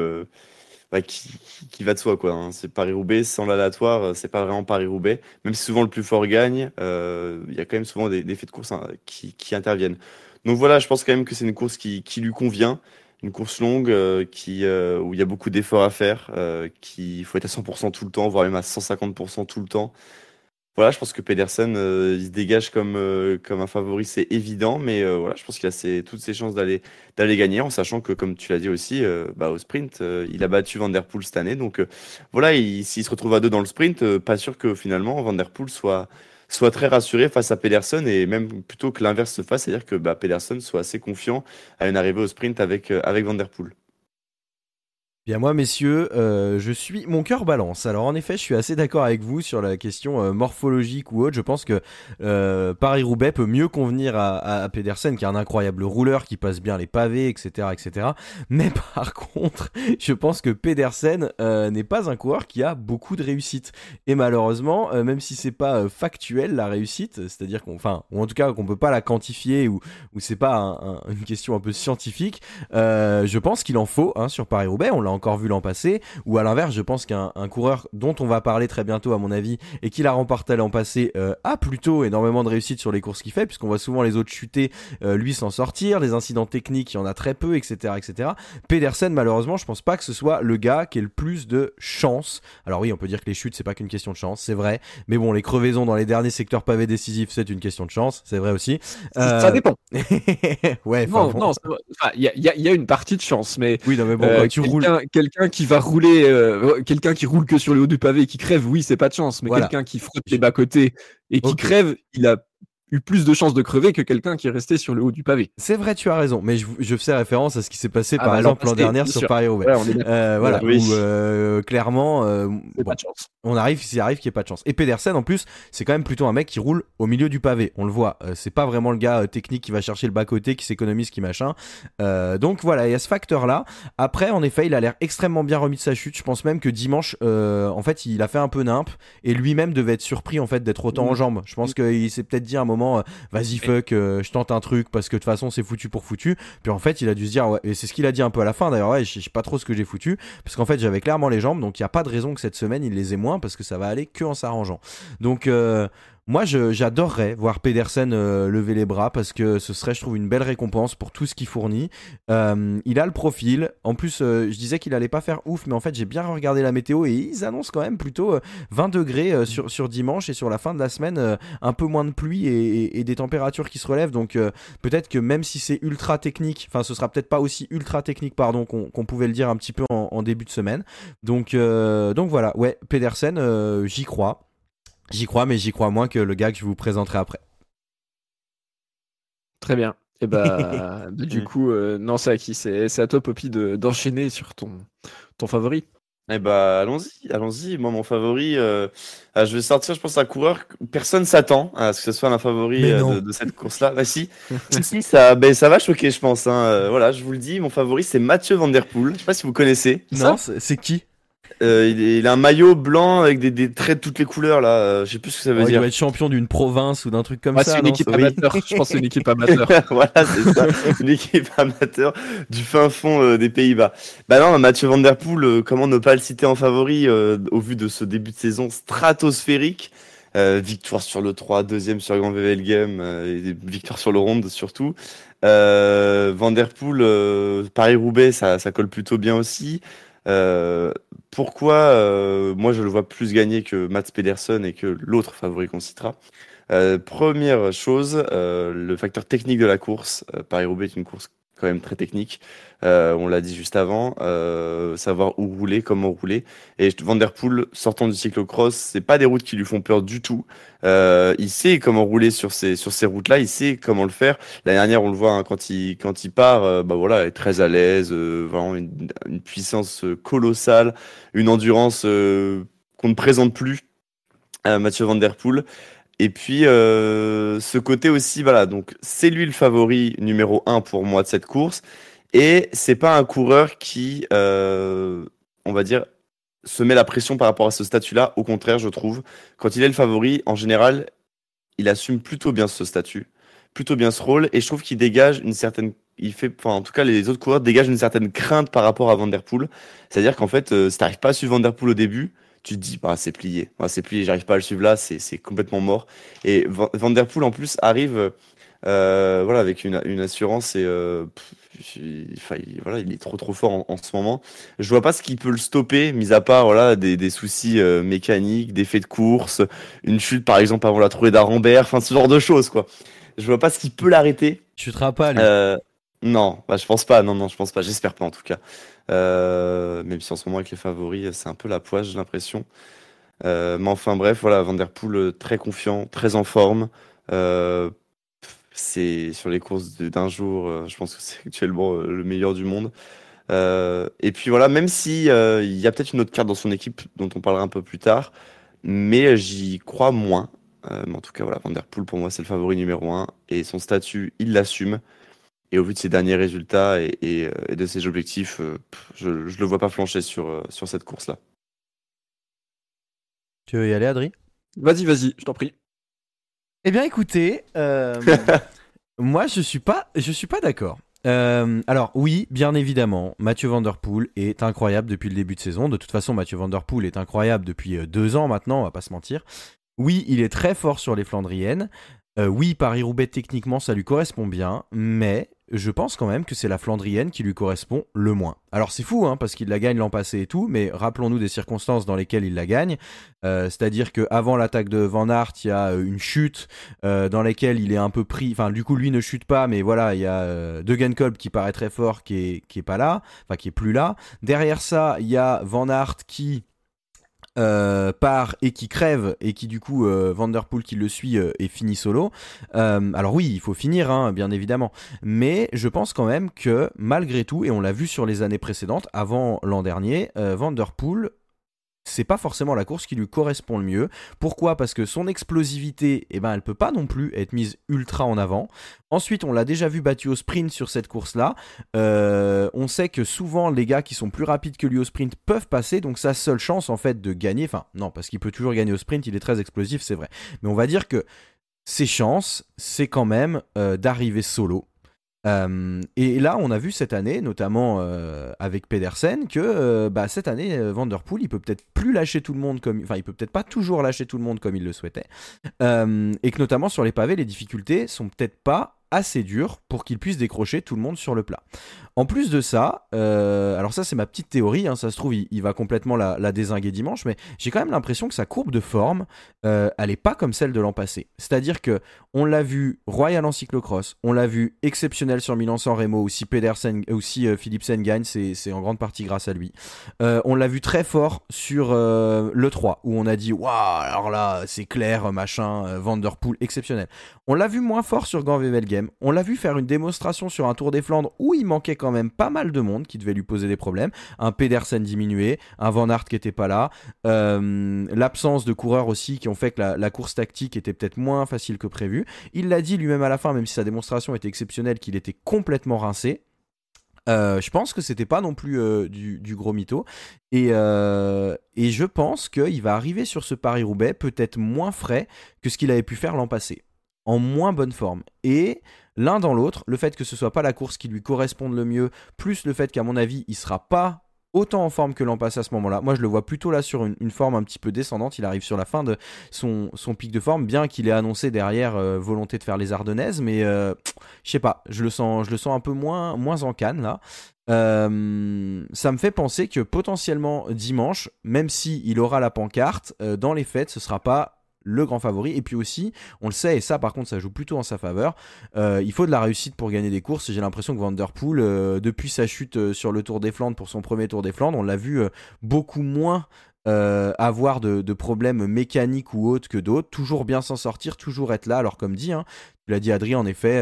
qui va de soi, quoi, hein. C'est Paris-Roubaix, sans l'aléatoire, c'est pas vraiment Paris-Roubaix. Même si souvent le plus fort gagne, il y a quand même souvent des faits de course hein, qui interviennent. Donc voilà, je pense quand même que c'est une course qui lui convient. Une course longue où il y a beaucoup d'efforts à faire, qu'il faut être à 100% tout le temps, voire même à 150% tout le temps. Voilà, je pense que Pedersen, il se dégage comme un favori, c'est évident, mais voilà, je pense qu'il a toutes ses chances d'aller gagner, en sachant que, comme tu l'as dit aussi, au sprint, il a battu Van Der Poel cette année, donc voilà, s'il se retrouve à deux dans le sprint, pas sûr que finalement Van Der Poel soit très rassuré face à Pedersen, et même plutôt que l'inverse se fasse, c'est-à-dire que Pedersen soit assez confiant à une arrivée au sprint avec Van Der Poel. Bien moi messieurs, je suis mon cœur balance. Alors en effet, je suis assez d'accord avec vous sur la question morphologique ou autre. Je pense que Paris-Roubaix peut mieux convenir à Pedersen, qui est un incroyable rouleur, qui passe bien les pavés, etc., etc. Mais par contre, je pense que Pedersen n'est pas un coureur qui a beaucoup de réussite. Et malheureusement, même si c'est pas factuel la réussite, c'est-à-dire ou en tout cas qu'on peut pas la quantifier ou c'est pas une question un peu scientifique, je pense qu'il en faut sur Paris-Roubaix. On l'a encore vu l'an passé, ou à l'inverse, je pense qu'un coureur dont on va parler très bientôt à mon avis, et qui l'a remporté l'an passé, a plutôt énormément de réussite sur les courses qu'il fait, puisqu'on voit souvent les autres chuter, lui s'en sortir, les incidents techniques, il y en a très peu, etc., etc. Pedersen, malheureusement, je pense pas que ce soit le gars qui ait le plus de chance. Alors oui, on peut dire que les chutes, c'est pas qu'une question de chance, c'est vrai, mais bon, les crevaisons dans les derniers secteurs pavés décisifs, c'est une question de chance, c'est vrai aussi. Ça dépend. Ouais, non, il y a une partie de chance, mais oui, non, mais bon, quand tu roules, quelqu'un qui va rouler, quelqu'un qui roule que sur le haut du pavé et qui crève, oui, c'est pas de chance, mais voilà. Quelqu'un qui frotte les bas-côtés et qui crève, il a eu plus de chances de crever que quelqu'un qui est resté sur le haut du pavé. C'est vrai, tu as raison, mais je fais référence à ce qui s'est passé par exemple l'an dernier sur Paris-Roubaix. Voilà, oui. où clairement, pas de chance. Il arrive qu'il n'y ait pas de chance. Et Pedersen, en plus, c'est quand même plutôt un mec qui roule au milieu du pavé. On le voit. C'est pas vraiment le gars technique qui va chercher le bas-côté, qui s'économise, qui machin. Donc voilà, il y a ce facteur-là. Après, en effet, il a l'air extrêmement bien remis de sa chute. Je pense même que dimanche, en fait, il a fait un peu nimp et lui-même devait être surpris en fait d'être autant en jambes. Je pense qu'il s'est peut-être dit à un moment, vas-y fuck, je tente un truc parce que de toute façon c'est foutu pour foutu. Puis en fait, il a dû se dire, ouais, et c'est ce qu'il a dit un peu à la fin d'ailleurs, ouais, je sais pas trop ce que j'ai foutu parce qu'en fait, j'avais clairement les jambes, donc il y a pas de raison que cette semaine il les ait moins parce que ça va aller que en s'arrangeant. Donc moi, j'adorerais voir Pedersen lever les bras parce que ce serait, je trouve, une belle récompense pour tout ce qu'il fournit. Il a le profil. En plus, je disais qu'il allait pas faire ouf, mais en fait, j'ai bien regardé la météo et ils annoncent quand même plutôt 20 degrés sur dimanche et sur la fin de la semaine, un peu moins de pluie et des températures qui se relèvent. Donc peut-être que même si c'est ultra technique, enfin, ce sera peut-être pas aussi ultra technique, pardon, qu'on pouvait le dire un petit peu en début de semaine. Donc voilà, ouais, Pedersen, j'y crois. J'y crois, mais j'y crois moins que le gars que je vous présenterai après. Très bien. Et du coup, non, c'est à qui? C'est à toi, Poppy, d'enchaîner sur ton favori. Eh allons-y. Moi, mon favori, je vais sortir, je pense, un coureur que personne s'attend à ce que ce soit un favori de cette course-là. Bah si, ça va choquer, je pense. Voilà, je vous le dis, mon favori, c'est Mathieu Van Der Poel. Je sais pas si vous connaissez. Non, c'est qui? Il a un maillot blanc avec des traits de toutes les couleurs là. Je sais plus ce que ça veut dire. Il doit être champion d'une province ou d'un truc comme ça. C'est une équipe amateur. Je pense que c'est une équipe amateur. Voilà, c'est ça. Une équipe amateur du fin fond des Pays-Bas. Bah non, Mathieu Van Der Poel, comment ne pas le citer en favori au vu de ce début de saison stratosphérique. Victoire sur le 3, deuxième sur Grand Wevelgem, et victoire sur le Ronde surtout. Van Der Poel, Paris-Roubaix, ça colle plutôt bien aussi. Pourquoi moi je le vois plus gagner que Mats Pedersen et que l'autre favori qu'on citera. Première chose, le facteur technique de la course. Paris-Roubaix est une course quand même très technique. On l'a dit juste avant, savoir où rouler, comment rouler. Et Van Der Poel, sortant du cyclocross, c'est pas des routes qui lui font peur du tout. Il sait comment rouler sur ces routes-là, il sait comment le faire. L'année dernière, on le voit quand il part, voilà, il est très à l'aise, vraiment une puissance colossale, une endurance qu'on ne présente plus à Mathieu Van Der Poel. Et puis, ce côté aussi, voilà, donc c'est lui le favori numéro 1 pour moi de cette course. Et c'est pas un coureur qui, on va dire, se met la pression par rapport à ce statut-là. Au contraire, je trouve, quand il est le favori, en général, il assume plutôt bien ce statut, plutôt bien ce rôle. Et je trouve qu'il dégage une certaine... en tout cas, les autres coureurs dégagent une certaine crainte par rapport à Van Der Poel. C'est-à-dire qu'en fait, si t'arrives pas à suivre Van Der Poel au début, tu te dis, c'est plié, j'arrive pas à le suivre là, c'est complètement mort. Et Van Der Poel, en plus, arrive voilà, avec une assurance et voilà, il est trop fort en ce moment. Je vois pas ce qui peut le stopper, mis à part voilà, des soucis mécaniques, d'effets de course, une chute par exemple avant la trouée d'Arambert, enfin ce genre de choses, quoi. Je vois pas ce qui peut l'arrêter. Tu te pas lui. Non, je pense pas. Non, je pense pas. J'espère pas en tout cas. Même si en ce moment avec les favoris, c'est un peu la poisse, j'ai l'impression. Mais enfin bref, voilà, Van Der Poel très confiant, très en forme. C'est sur les courses d'un jour, je pense que c'est actuellement le meilleur du monde. Et puis voilà, même si il y a peut-être une autre carte dans son équipe dont on parlera un peu plus tard, mais j'y crois moins. Mais en tout cas, voilà, Van Der Poel, pour moi, c'est le favori numéro un. Et son statut, il l'assume. Et au vu de ses derniers résultats et de ses objectifs, je ne le vois pas flancher sur cette course-là. Tu veux y aller, Adri? Vas-y, je t'en prie. Eh bien, écoutez, moi, je suis pas d'accord. Alors oui, bien évidemment, Mathieu Van Der Poel est incroyable depuis le début de saison. De toute façon, Mathieu Van Der Poel est incroyable depuis 2 ans maintenant, on va pas se mentir. Oui, il est très fort sur les Flandriennes. Oui, Paris-Roubaix, techniquement, ça lui correspond bien, mais je pense quand même que c'est la Flandrienne qui lui correspond le moins. Alors c'est fou, hein, parce qu'il la gagne l'an passé et tout, mais rappelons-nous des circonstances dans lesquelles il la gagne. C'est-à-dire qu'avant l'attaque de Van Aert, il y a une chute dans laquelle il est un peu pris. Enfin, du coup, lui ne chute pas, mais voilà, il y a Degenkolb qui paraît très fort, qui est pas là, enfin qui est plus là. Derrière ça, il y a Van Aert qui part et qui crève et qui du coup Van Der Poel qui le suit et finit solo. Alors oui, il faut finir, hein, bien évidemment, mais je pense quand même que malgré tout, et on l'a vu sur les années précédentes, avant l'an dernier, Van Der Poel, c'est pas forcément la course qui lui correspond le mieux. Pourquoi ? Parce que son explosivité, eh ben, elle peut pas non plus être mise ultra en avant. Ensuite, on l'a déjà vu battu au sprint sur cette course-là. On sait que souvent, les gars qui sont plus rapides que lui au sprint peuvent passer, donc sa seule chance en fait de gagner, enfin non, parce qu'il peut toujours gagner au sprint, il est très explosif, c'est vrai. Mais on va dire que ses chances, c'est quand même d'arriver solo. Et là, on a vu cette année, notamment avec Pedersen, que cette année, Van Der Poel, il peut peut-être plus lâcher tout le monde comme, enfin, il peut peut-être pas toujours lâcher tout le monde comme il le souhaitait, et que notamment sur les pavés, les difficultés sont peut-être pas assez dures pour qu'il puisse décrocher tout le monde sur le plat. En plus de ça, alors ça c'est ma petite théorie, hein, ça se trouve il va complètement la dézinguer dimanche, mais j'ai quand même l'impression que sa courbe de forme, elle est pas comme celle de l'an passé. C'est-à-dire que on l'a vu royal en cyclocross, on l'a vu exceptionnel sur Milan-San Remo, aussi Pedersen, aussi Philipsen gagne, c'est en grande partie grâce à lui. On l'a vu très fort sur le 3, où on a dit waouh, alors là c'est clair, machin, Van Der Poel exceptionnel. On l'a vu moins fort sur Gand-Wevelgem, on l'a vu faire une démonstration sur un Tour des Flandres où il manquait quand même pas mal de monde qui devait lui poser des problèmes, un Pedersen diminué, un Van Aert qui était pas là, l'absence de coureurs aussi qui ont fait que la course tactique était peut-être moins facile que prévu. Il l'a dit lui-même à la fin, même si sa démonstration était exceptionnelle, qu'il était complètement rincé. Je pense que c'était pas non plus du gros mytho et je pense qu'il va arriver sur ce Paris-Roubaix peut-être moins frais que ce qu'il avait pu faire l'an passé, en moins bonne forme. Et l'un dans l'autre, le fait que ce soit pas la course qui lui corresponde le mieux, plus le fait qu'à mon avis il sera pas autant en forme que l'an passé à ce moment-là. Moi je le vois plutôt là sur une forme un petit peu descendante. Il arrive sur la fin de son pic de forme, bien qu'il ait annoncé derrière volonté de faire les Ardennaises, mais je sais pas, je le sens un peu moins en canne là. Ça me fait penser que potentiellement dimanche, même si il aura la pancarte, dans les fêtes ce sera pas le grand favori. Et puis aussi, on le sait, et ça par contre ça joue plutôt en sa faveur, il faut de la réussite pour gagner des courses. J'ai l'impression que Van Der Poel, depuis sa chute sur le Tour des Flandres, pour son premier Tour des Flandres, on l'a vu beaucoup moins avoir de problèmes mécaniques ou autres que d'autres, toujours bien s'en sortir, toujours être là. Alors comme dit, hein, tu l'as dit Adrien, en effet,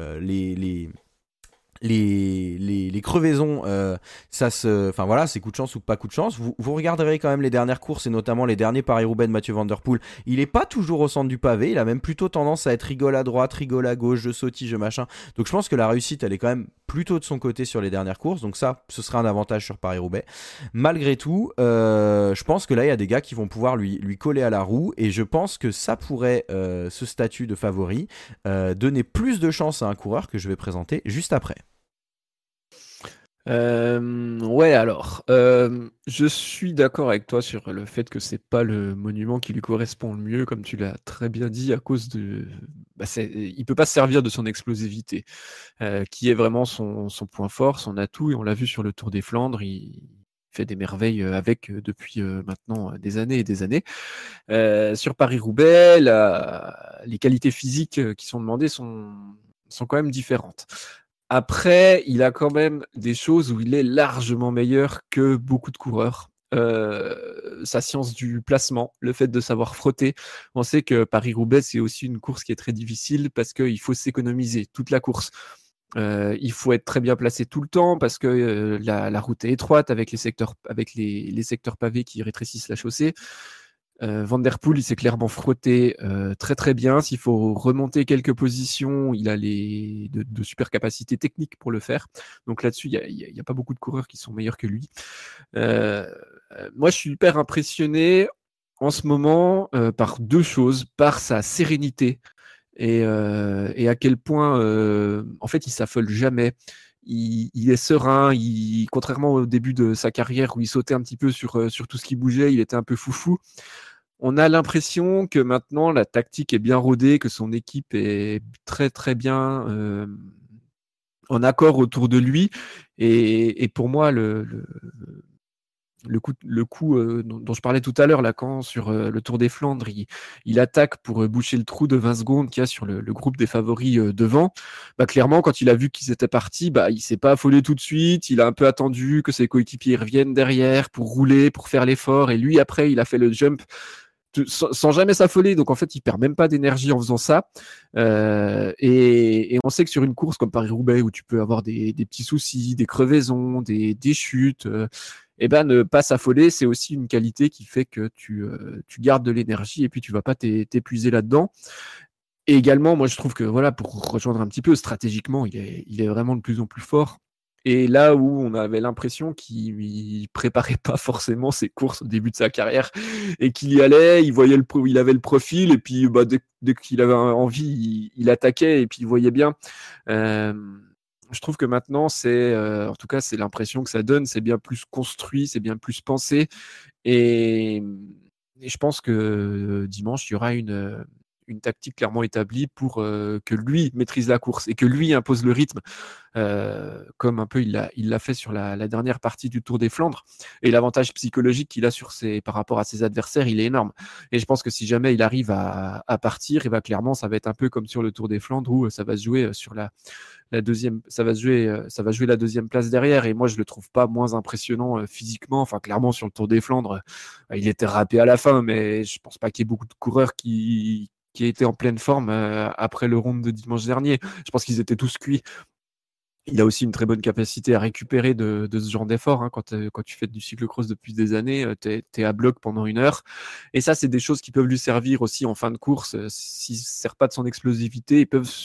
les crevaisons, enfin voilà, c'est coup de chance ou pas coup de chance. Vous regarderez quand même les dernières courses et notamment les derniers Paris-Roubaix de Mathieu Van Der Poel. Il est pas toujours au centre du pavé, il a même plutôt tendance à être rigole à droite, rigole à gauche, je sautille, je machin. Donc je pense que la réussite, elle est quand même plutôt de son côté sur les dernières courses. Donc ça, ce sera un avantage sur Paris-Roubaix. Malgré tout, je pense que là, il y a des gars qui vont pouvoir lui coller à la roue et je pense que ça pourrait, ce statut de favori, donner plus de chance à un coureur que je vais présenter juste après. Ouais, alors, je suis d'accord avec toi sur le fait que c'est pas le monument qui lui correspond le mieux, comme tu l'as très bien dit, à cause de, il peut pas se servir de son explosivité, qui est vraiment son point fort, son atout, et on l'a vu sur le Tour des Flandres, il fait des merveilles avec depuis maintenant des années et des années. Sur Paris-Roubaix, les qualités physiques qui sont demandées sont quand même différentes. Après, il a quand même des choses où il est largement meilleur que beaucoup de coureurs. Sa science du placement, le fait de savoir frotter. On sait que Paris-Roubaix, c'est aussi une course qui est très difficile parce qu'il faut s'économiser toute la course. Il faut être très bien placé tout le temps parce que la route est étroite avec les secteurs pavés qui rétrécissent la chaussée. Van Der Poel, il s'est clairement frotté très très bien. S'il faut remonter quelques positions, il a de super capacités techniques pour le faire. Donc là-dessus, il y a pas beaucoup de coureurs qui sont meilleurs que lui. Moi, je suis hyper impressionné en ce moment par deux choses, par sa sérénité et à quel point, en fait, il s'affole jamais. Il est serein. Contrairement au début de sa carrière où il sautait un petit peu sur tout ce qui bougeait, il était un peu foufou. On a l'impression que maintenant la tactique est bien rodée, que son équipe est très très bien en accord autour de lui. Et pour moi, le coup dont je parlais tout à l'heure, là, quand sur le Tour des Flandres, il attaque pour boucher le trou de 20 secondes qu'il y a sur le groupe des favoris devant, bah, clairement, quand il a vu qu'ils étaient partis, bah, il s'est pas affolé tout de suite, il a un peu attendu que ses coéquipiers reviennent derrière pour rouler, pour faire l'effort, et lui, après, il a fait le jump sans jamais s'affoler, donc en fait il perd même pas d'énergie en faisant ça, et on sait que sur une course comme Paris-Roubaix où tu peux avoir des petits soucis, des crevaisons, des chutes, et ben ne pas s'affoler, c'est aussi une qualité qui fait que tu gardes de l'énergie et puis tu vas pas t'épuiser là-dedans. Et également, moi je trouve que voilà, pour rejoindre un petit peu stratégiquement, il est vraiment de plus en plus fort. Et là où on avait l'impression qu'il préparait pas forcément ses courses au début de sa carrière et qu'il y allait, il avait le profil et puis bah, dès qu'il avait envie, il attaquait et puis il voyait bien. Je trouve que maintenant, en tout cas, c'est l'impression que ça donne, c'est bien plus construit, c'est bien plus pensé. Et je pense que dimanche, il y aura une tactique clairement établie pour que lui maîtrise la course et que lui impose le rythme, comme un peu il l'a fait sur la dernière partie du Tour des Flandres. Et l'avantage psychologique qu'il a par rapport à ses adversaires, il est énorme. Et je pense que si jamais il arrive à partir, et bah, clairement, ça va être un peu comme sur le Tour des Flandres où ça va se jouer sur la deuxième, ça va jouer la deuxième place derrière. Et moi, je le trouve pas moins impressionnant physiquement. Enfin, clairement, sur le Tour des Flandres, il était râpé à la fin, mais je pense pas qu'il y ait beaucoup de coureurs qui étaient en pleine forme après le round de dimanche dernier. Je pense qu'ils étaient tous cuits. Il a aussi une très bonne capacité à récupérer de ce genre d'effort. Quand tu fais du cyclocross depuis des années, t'es à bloc pendant 1 heure. Et ça, c'est des choses qui peuvent lui servir aussi en fin de course. S'il ne sert pas de son explosivité,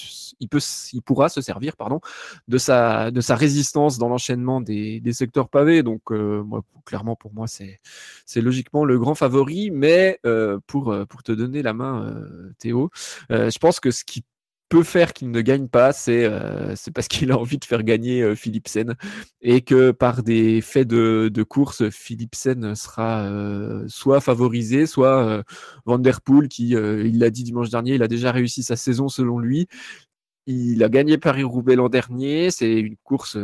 il pourra se servir de sa résistance dans l'enchaînement des secteurs pavés. Donc, clairement, pour moi, c'est logiquement le grand favori. Mais pour te donner la main, Théo, je pense que ce qui peut faire qu'il ne gagne pas, c'est parce qu'il a envie de faire gagner Philipsen et que par des faits de course, Philipsen sera soit favorisé, soit Van Der Poel qui, il l'a dit dimanche dernier, il a déjà réussi sa saison selon lui. Il a gagné Paris-Roubaix l'an dernier, c'est une course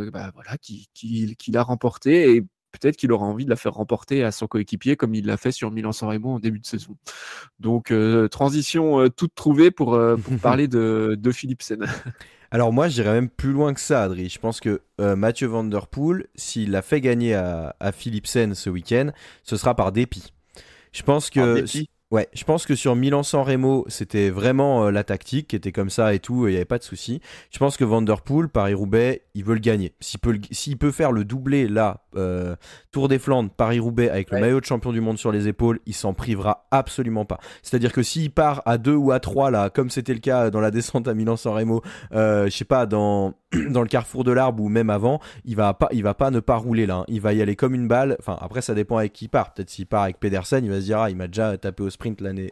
qu'il a remportée et peut-être qu'il aura envie de la faire remporter à son coéquipier comme il l'a fait sur Milan-San Remo en début de saison. Donc, transition toute trouvée pour parler de Philipsen. Alors moi, j'irais même plus loin que ça, Adri. Je pense que Mathieu Van Der Poel, s'il l'a fait gagner à Philipsen ce week-end, ce sera par dépit. Je pense que je pense que sur Milan-San Remo, c'était vraiment la tactique qui était comme ça et tout, il n'y avait pas de souci. Je pense que Van Der Poel, Paris-Roubaix, il veut le gagner. S'il peut faire le doublé là, Tour des Flandres, Paris-Roubaix, avec le maillot de champion du monde sur les épaules, il s'en privera absolument pas. C'est-à-dire que s'il part à 2 ou à 3 là, comme c'était le cas dans la descente à Milan-San Remo, je sais pas, dans le carrefour de l'Arbre ou même avant, il va pas ne pas rouler là. Il va y aller comme une balle. Enfin, après, ça dépend avec qui il part. Peut-être s'il part avec Pedersen, il va se dire, il m'a déjà tapé au sprint l'année,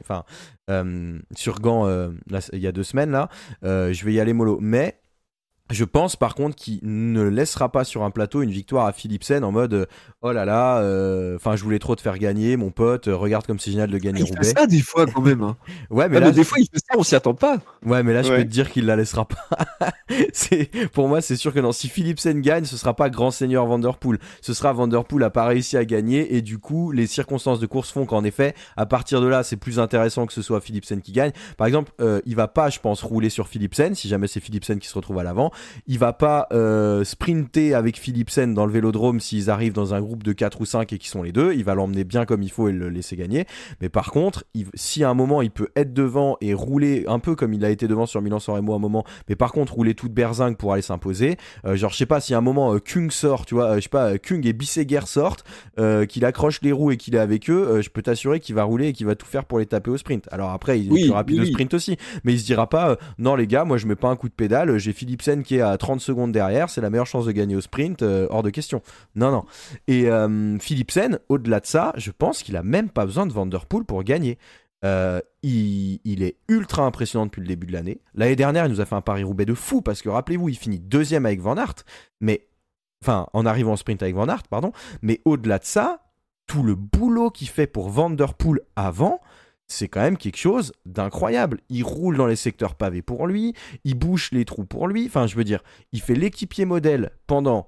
sur Gand, il y a 2 semaines là. Je vais y aller mollo. Mais je pense par contre qu'il ne laissera pas sur un plateau une victoire à Philipsen en mode oh là là, je voulais trop te faire gagner, mon pote, regarde comme c'est génial de gagner Roubaix. Il fait ça des fois quand même. Hein. Ouais, mais là, des fois il fait ça, on s'y attend pas. Ouais, mais là, je peux te dire qu'il la laissera pas. Pour moi, c'est sûr que non. Si Philipsen gagne, ce sera pas grand seigneur Van Der Poel. Ce sera Van Der Poel a pas réussi à gagner et du coup, les circonstances de course font qu'en effet, à partir de là, c'est plus intéressant que ce soit Philipsen qui gagne. Par exemple, il va pas, je pense, rouler sur Philipsen si jamais c'est Philipsen qui se retrouve à l'avant. il va pas sprinter avec Philipsen dans le Vélodrome s'ils arrivent dans un groupe de 4 ou 5 et qui sont les deux, il va l'emmener bien comme il faut et le laisser gagner. Mais par contre, si à un moment il peut être devant et rouler un peu comme il a été devant sur Milan-San Remo à un moment, mais par contre rouler toute berzingue pour aller s'imposer, genre je sais pas si à un moment Kung sort, tu vois, je sais pas, Kung et Bisseguer sortent, qu'il accroche les roues et qu'il est avec eux, je peux t'assurer qu'il va rouler et qu'il va tout faire pour les taper au sprint. Alors après, il est plus rapide au sprint aussi, mais il se dira pas non les gars, moi je mets pas un coup de pédale, j'ai Philipsen qui est à 30 secondes derrière, c'est la meilleure chance de gagner au sprint, hors de question. Non. Et Philipsen, au-delà de ça, je pense qu'il a même pas besoin de Van der Poel pour gagner. Il est ultra impressionnant depuis le début de l'année. L'année dernière, il nous a fait un Paris-Roubaix de fou parce que rappelez-vous, il finit deuxième avec Van Aert, en arrivant au sprint avec Van Aert, pardon. Mais au-delà de ça, tout le boulot qu'il fait pour Van der Poel avant, c'est quand même quelque chose d'incroyable. Il roule dans les secteurs pavés pour lui, il bouche les trous pour lui. Enfin, je veux dire, il fait l'équipier modèle pendant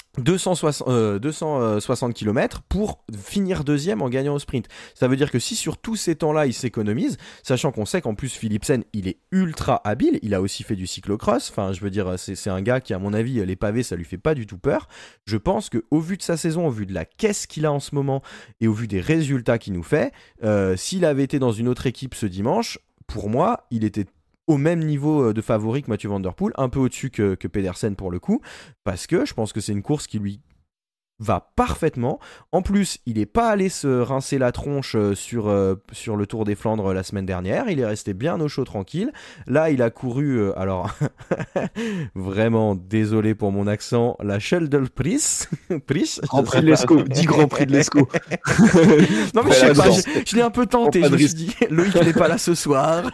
260 km pour finir deuxième en gagnant au sprint. Ça veut dire que si sur tous ces temps-là il s'économise, sachant qu'on sait qu'en plus Philipsen il est ultra habile, il a aussi fait du cyclocross, enfin je veux dire c'est un gars qui à mon avis les pavés ça lui fait pas du tout peur. Je pense que au vu de sa saison, au vu de la caisse qu'il a en ce moment et au vu des résultats qu'il nous fait, s'il avait été dans une autre équipe ce dimanche, pour moi il était au même niveau de favori que Mathieu Van Der Poel, un peu au-dessus que Pedersen pour le coup, parce que je pense que c'est une course qui lui va parfaitement. En plus, il n'est pas allé se rincer la tronche sur le Tour des Flandres la semaine dernière, il est resté bien au chaud tranquille. Là, il a couru, alors vraiment désolé pour mon accent, la Scheldeprijs. Grand Prix de l'Escaut, 10 Grand Prix de l'Escaut. Non mais je sais pas, je l'ai un peu tenté, je me suis dit, Loïc n'est pas là ce soir.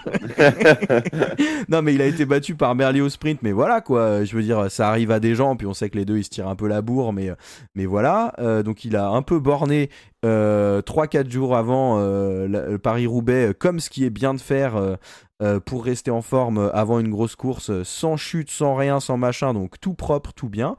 Non mais il a été battu par Merlier au sprint, mais voilà quoi, je veux dire, ça arrive à des gens, puis on sait que les deux ils se tirent un peu la bourre, mais voilà, donc il a un peu borné 3-4 jours avant le Paris-Roubaix, comme ce qui est bien de faire pour rester en forme avant une grosse course, sans chute, sans rien, sans machin, donc tout propre, tout bien.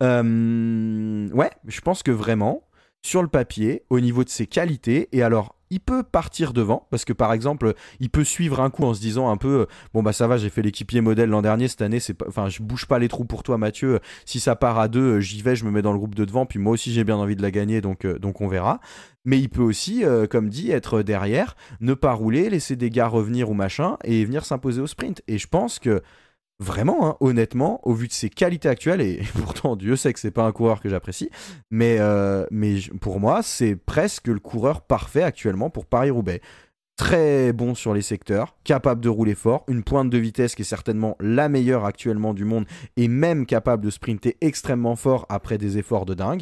Ouais, je pense que vraiment, sur le papier, au niveau de ses qualités, et alors il peut partir devant, parce que par exemple, il peut suivre un coup en se disant un peu, bon bah ça va, j'ai fait l'équipier modèle l'an dernier, cette année, je bouge pas les trous pour toi Mathieu, si ça part à deux, j'y vais, je me mets dans le groupe de devant, puis moi aussi j'ai bien envie de la gagner, donc on verra. Mais il peut aussi, comme dit, être derrière, ne pas rouler, laisser des gars revenir ou machin, et venir s'imposer au sprint. Et je pense que vraiment, hein, honnêtement, au vu de ses qualités actuelles, et pourtant Dieu sait que c'est pas un coureur que j'apprécie, mais pour moi, c'est presque le coureur parfait actuellement pour Paris-Roubaix. Très bon sur les secteurs, capable de rouler fort, une pointe de vitesse qui est certainement la meilleure actuellement du monde, et même capable de sprinter extrêmement fort après des efforts de dingue.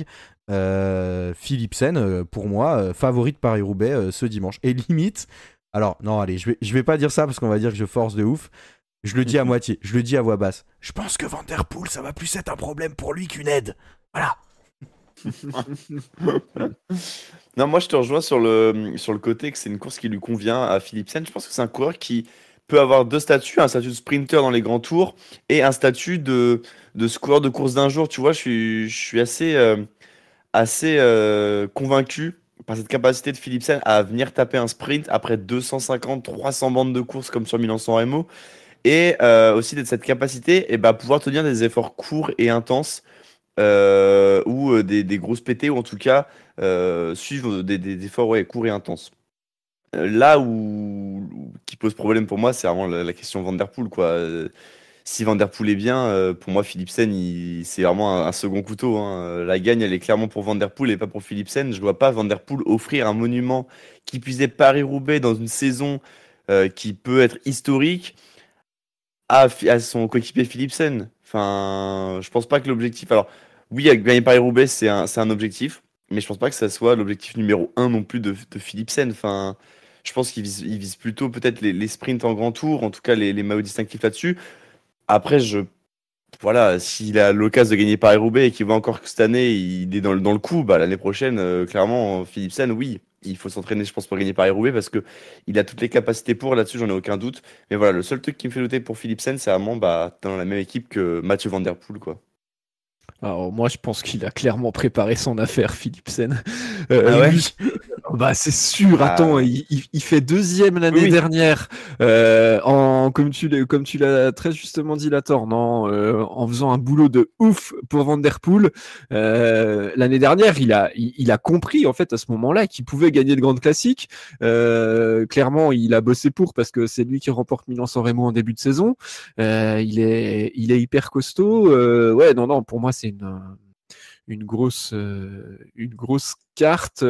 Philipsen, pour moi, favori de Paris-Roubaix ce dimanche. Et limite, alors non, allez, je vais pas dire ça parce qu'on va dire que je force de ouf. Je le dis à moitié, je le dis à voix basse. Je pense que Van der Poel, ça va plus être un problème pour lui qu'une aide. Voilà. Non, moi je te rejoins sur le côté que c'est une course qui lui convient à Philipsen. Je pense que c'est un coureur qui peut avoir deux statuts, un statut de sprinter dans les grands tours et un statut de coureur de course d'un jour. Tu vois, je suis assez convaincu par cette capacité de Philipsen à venir taper un sprint après 250-300 bandes de course comme sur Milan-San Remo. Et aussi de cette capacité et pouvoir tenir des efforts courts et intenses ou des grosses pétées ou en tout cas suivre des efforts courts et intenses. Là où qui pose problème pour moi, c'est vraiment la question Van der Poel, quoi. Si Van der Poel est bien, pour moi Philipsen c'est vraiment un second couteau, hein. La gagne elle est clairement pour Van der Poel et pas pour Philipsen. Je vois pas Van der Poel offrir un monument qui puisse être Paris-Roubaix dans une saison qui peut être historique à son coéquipier Philipsen. Enfin, je pense pas que l'objectif. Alors, oui, gagner Paris-Roubaix, c'est un objectif, mais je pense pas que ça soit l'objectif numéro 1 non plus de Philipsen. Enfin, je pense qu'il vise plutôt peut-être les sprints en grand tour, en tout cas les maillots distinctifs là-dessus. Après, voilà, s'il a l'occasion de gagner Paris-Roubaix et qu'il voit encore que cette année il est dans le coup, l'année prochaine, clairement, Philipsen, oui. Il faut s'entraîner, je pense, pour gagner Paris-Roubaix parce qu'il a toutes les capacités pour, là-dessus, j'en ai aucun doute. Mais voilà, le seul truc qui me fait douter pour Philipsen, c'est vraiment dans la même équipe que Mathieu Van Der Poel, quoi. Alors moi je pense qu'il a clairement préparé son affaire Philipsen. Ah ouais. Bah c'est sûr. Attends, il fait deuxième l'année dernière comme tu l'as très justement dit, Lator, en faisant un boulot de ouf pour Van Der Poel. L'année dernière, il a compris en fait à ce moment-là qu'il pouvait gagner le Grand Classique. Clairement, il a bossé parce que c'est lui qui remporte Milan-San Remo en début de saison. Il est hyper costaud. Ouais, non, pour moi c'est une grosse carte.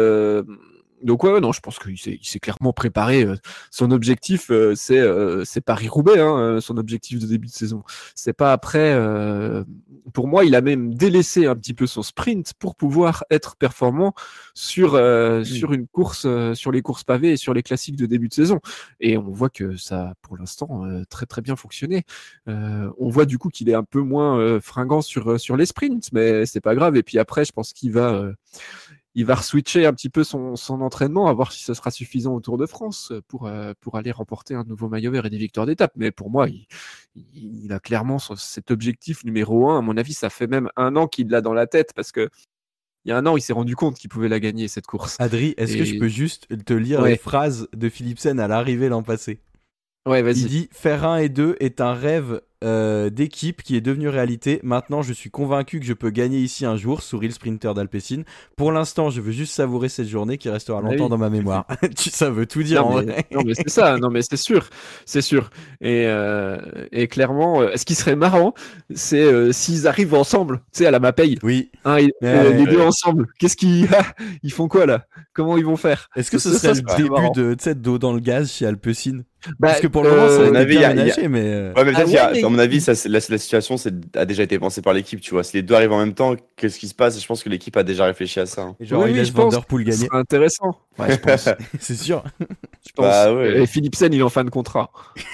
Donc ouais, non, je pense qu'il s'est clairement préparé. Son objectif, c'est Paris-Roubaix, son objectif de début de saison. C'est pas après. Pour moi, il a même délaissé un petit peu son sprint pour pouvoir être performant sur une course, sur les courses pavées et sur les classiques de début de saison. Et on voit que ça a pour l'instant très très bien fonctionné. On voit du coup qu'il est un peu moins fringant sur les sprints, mais c'est pas grave. Et puis après, je pense qu'il va re-switcher un petit peu son entraînement, à voir si ce sera suffisant au Tour de France pour aller remporter un nouveau maillot vert et des victoires d'étape. Mais pour moi, il a clairement cet objectif numéro 1. À mon avis, ça fait même 1 an qu'il l'a dans la tête, parce que il y a 1 an, il s'est rendu compte qu'il pouvait la gagner, cette course. Adri, est-ce que je peux juste te lire les phrases de Philipsen à l'arrivée l'an passé? Ouais, vas-y. Il dit « Faire 1 et 2 est un rêve d'équipe qui est devenu réalité. Maintenant, je suis convaincu que je peux gagner ici un jour, sourit le sprinter d'Alpecin. Pour l'instant, je veux juste savourer cette journée qui restera longtemps dans ma mémoire. » Ça veut tout dire en vrai. Non, mais c'est ça. Non, mais c'est sûr. C'est sûr. Et clairement, ce qui serait marrant, c'est s'ils arrivent ensemble, tu sais, à la Mapei. Oui. Les deux ensemble. Ils font quoi là? Comment ils vont faire? Est-ce que ce serait le début de d'eau dans le gaz chez Alpecin? Parce que pour le moment, ça a été bien ménagé, mais... Ouais, mais peut-être, à mon avis, la situation a déjà été pensée par l'équipe, tu vois. Si les deux arrivent en même temps, qu'est-ce qui se passe? Je pense que l'équipe a déjà réfléchi à ça. Et genre, il laisse Van Der Poel gagner. C'est intéressant. Ouais, je pense. C'est sûr. Je pense. Bah, ouais. Et Philipsen, il est en fin de contrat.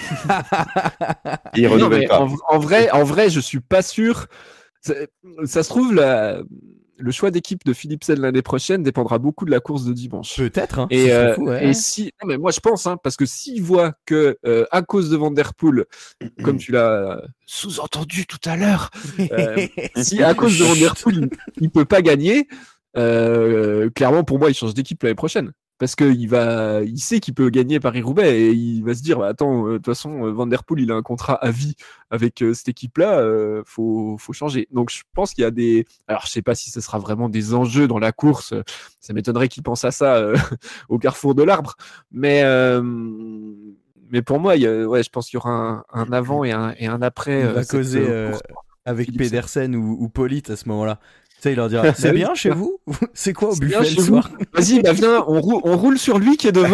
Il renouvelle pas. En vrai, je suis pas sûr. Ça se trouve, le choix d'équipe de Philipsen l'année prochaine dépendra beaucoup de la course de dimanche. Peut-être. Et si, non, mais moi je pense, parce que s'il voit que à cause de Van Der Poel, comme tu l'as sous-entendu tout à l'heure, si à cause de Van Der Poel il peut pas gagner, clairement pour moi il change d'équipe l'année prochaine. Parce qu'il sait qu'il peut gagner Paris-Roubaix et il va se dire, attends, de toute façon, Van Der Poel, il a un contrat à vie avec cette équipe-là, faut changer. Donc, je pense qu'il y a alors, je sais pas si ce sera vraiment des enjeux dans la course. Ça m'étonnerait qu'il pense à ça au carrefour de l'arbre. Mais pour moi, je pense qu'il y aura un avant et un après. Il va causer avec Pedersen ou Pollitt à ce moment-là. Tu sais, il leur dira, c'est bien chez vous? C'est quoi au buffet le soir? Vas-y, viens, on roule sur lui qui est devant.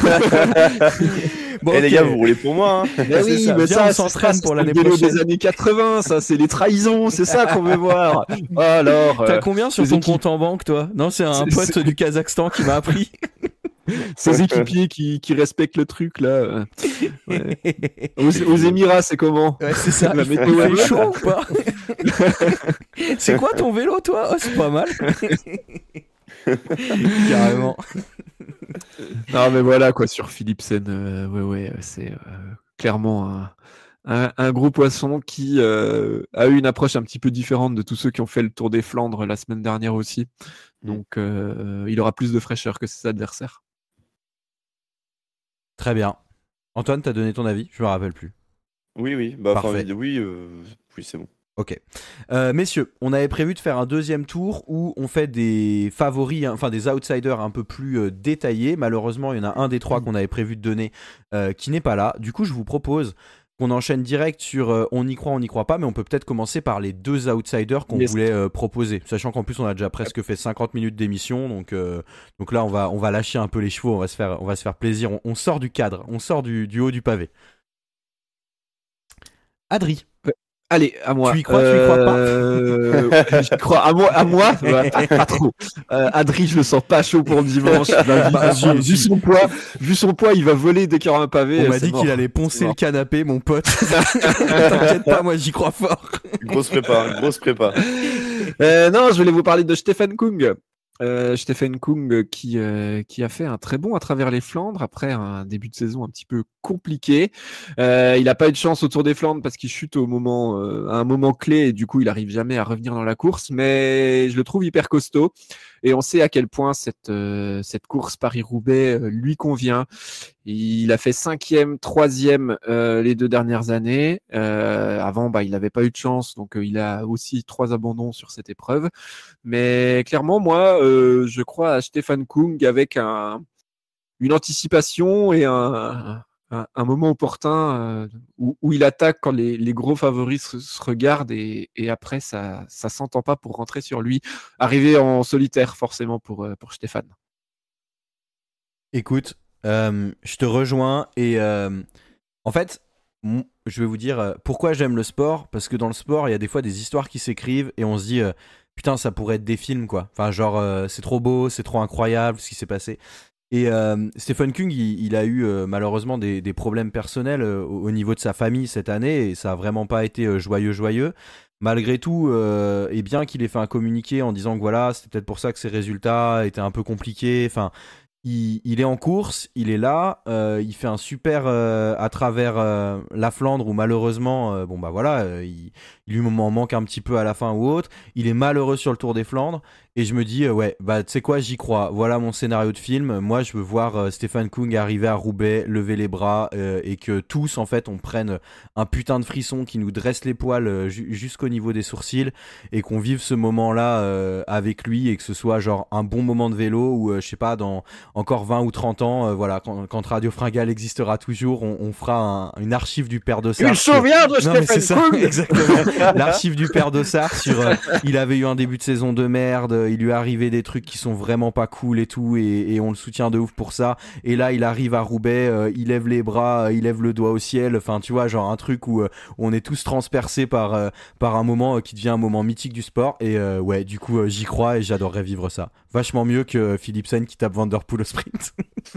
Bon, les gars, vous roulez pour moi. Oui, mais ça, on s'entraîne pour l'année prochaine. Des années 80, ça, c'est les trahisons, c'est ça qu'on veut voir. Alors, t'as combien sur ton compte en banque, toi? Non, c'est un pote du Kazakhstan qui m'a appris. Ces équipiers qui respectent le truc là. Ouais. Aux Émirats, c'est comment? Ouais, c'est ça. La météo est chaud ou pas? C'est quoi ton vélo, toi? Oh, c'est pas mal. Carrément. Non, mais voilà quoi, sur Philipsen, c'est clairement un gros poisson qui a eu une approche un petit peu différente de tous ceux qui ont fait le Tour des Flandres la semaine dernière aussi. Donc, il aura plus de fraîcheur que ses adversaires. Très bien. Antoine, t'as donné ton avis? Je me rappelle plus. Oui. Parfait. Oui, c'est bon. Ok. Messieurs, on avait prévu de faire un deuxième tour où on fait des favoris, enfin des outsiders un peu plus détaillés. Malheureusement, il y en a un des 3 qu'on avait prévu de donner qui n'est pas là. Du coup, je vous propose qu'on enchaîne direct sur on y croit pas, mais on peut peut-être commencer par les 2 outsiders qu'on voulait proposer. Sachant qu'en plus, on a déjà presque fait 50 minutes d'émission, donc là, on va lâcher un peu les chevaux, on va se faire plaisir. On sort du cadre, on sort du haut du pavé. Adri. Allez, à moi. Tu y crois pas? Je crois à moi, pas trop. Adri, je le sens pas chaud pour dimanche. Vu son poids, il va voler dès qu'il y aura un pavé. On m'a dit qu'il allait poncer le canapé, mon pote. T'inquiète pas, moi j'y crois fort. Grosse prépa. Non, je voulais vous parler de Stefan Kung. Stefan Kung qui a fait un très bon à travers les Flandres après un début de saison un petit peu compliqué. Il n'a pas eu de chance au Tour des Flandres parce qu'il chute à un moment clé et du coup il arrive jamais à revenir dans la course, mais je le trouve hyper costaud Et on sait à quel point cette course Paris-Roubaix lui convient. Il a fait 5e, 3e les 2 dernières années. Avant, il n'avait pas eu de chance, donc il a aussi 3 abandons sur cette épreuve. Mais clairement, moi, je crois à Stefan Kung avec une anticipation et un moment opportun où il attaque quand les gros favoris se regardent et après ça s'entend pas pour rentrer sur lui. Arriver en solitaire forcément pour Stéphane. Écoute, je te rejoins et en fait, je vais vous dire pourquoi j'aime le sport. Parce que dans le sport, il y a des fois des histoires qui s'écrivent et on se dit putain, ça pourrait être des films quoi. Enfin, genre, c'est trop beau, c'est trop incroyable ce qui s'est passé. Et Stephen King, il a eu malheureusement des problèmes personnels au niveau de sa famille cette année et ça a vraiment pas été joyeux. Malgré tout, et bien qu'il ait fait un communiqué en disant que voilà, c'était peut-être pour ça que ses résultats étaient un peu compliqués. Enfin, il est en course, il est là, il fait un super à travers la Flandre où malheureusement, il lui en manque un petit peu à la fin ou autre. Il est malheureux sur le Tour des Flandres et je me dis ouais, tu sais quoi, j'y crois. Voilà mon scénario de film. Moi, je veux voir Stefan Kung arriver à Roubaix, lever les bras et que tous en fait on prenne un putain de frisson qui nous dresse les poils jusqu'au niveau des sourcils et qu'on vive ce moment-là avec lui et que ce soit genre un bon moment de vélo ou je sais pas dans encore 20 ou 30 ans, voilà, quand Radio Fringale existera toujours, on fera une archive du père de Sars. Il se souvient de Stephen Kung. Exactement. L'archive du père de Sars sur il avait eu un début de saison de merde, il lui est arrivé des trucs qui sont vraiment pas cool et tout, et on le soutient de ouf pour ça. Et là, il arrive à Roubaix, il lève les bras, il lève le doigt au ciel, enfin, tu vois, genre un truc où on est tous transpercés par un moment qui devient un moment mythique du sport. Et ouais, du coup, j'y crois et j'adorerais vivre ça. Vachement mieux que Philipsen qui tape Van Der Poel au sprint.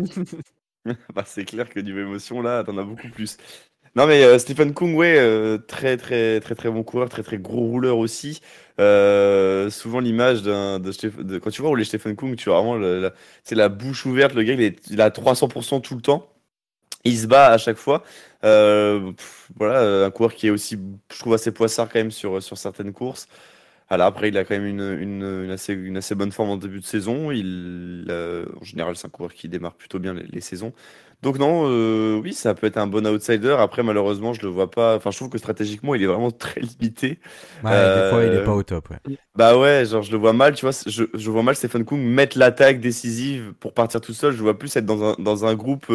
C'est clair que niveau émotion, là, t'en as beaucoup plus. Non, mais Stephen Kung, ouais, très, très, très, très bon coureur, très, très gros rouleur aussi. Souvent, l'image quand tu vois rouler Stephen Kung, tu vois vraiment c'est la bouche ouverte. Le gars, il a 300% tout le temps. Il se bat à chaque fois. Voilà, un coureur qui est aussi, je trouve, assez poissard quand même sur certaines courses. Alors après, il a quand même une assez bonne forme en début de saison. En général, c'est un coureur qui démarre plutôt bien les saisons. Donc non, oui, ça peut être un bon outsider. Après, malheureusement, je le vois pas. Enfin, je trouve que stratégiquement, il est vraiment très limité. Ouais, des fois, il est Euh, pas au top, ouais. Bah ouais, genre je le vois mal, tu vois. Je vois mal Stephen Kung mettre l'attaque décisive pour partir tout seul. Je vois plus être dans un groupe,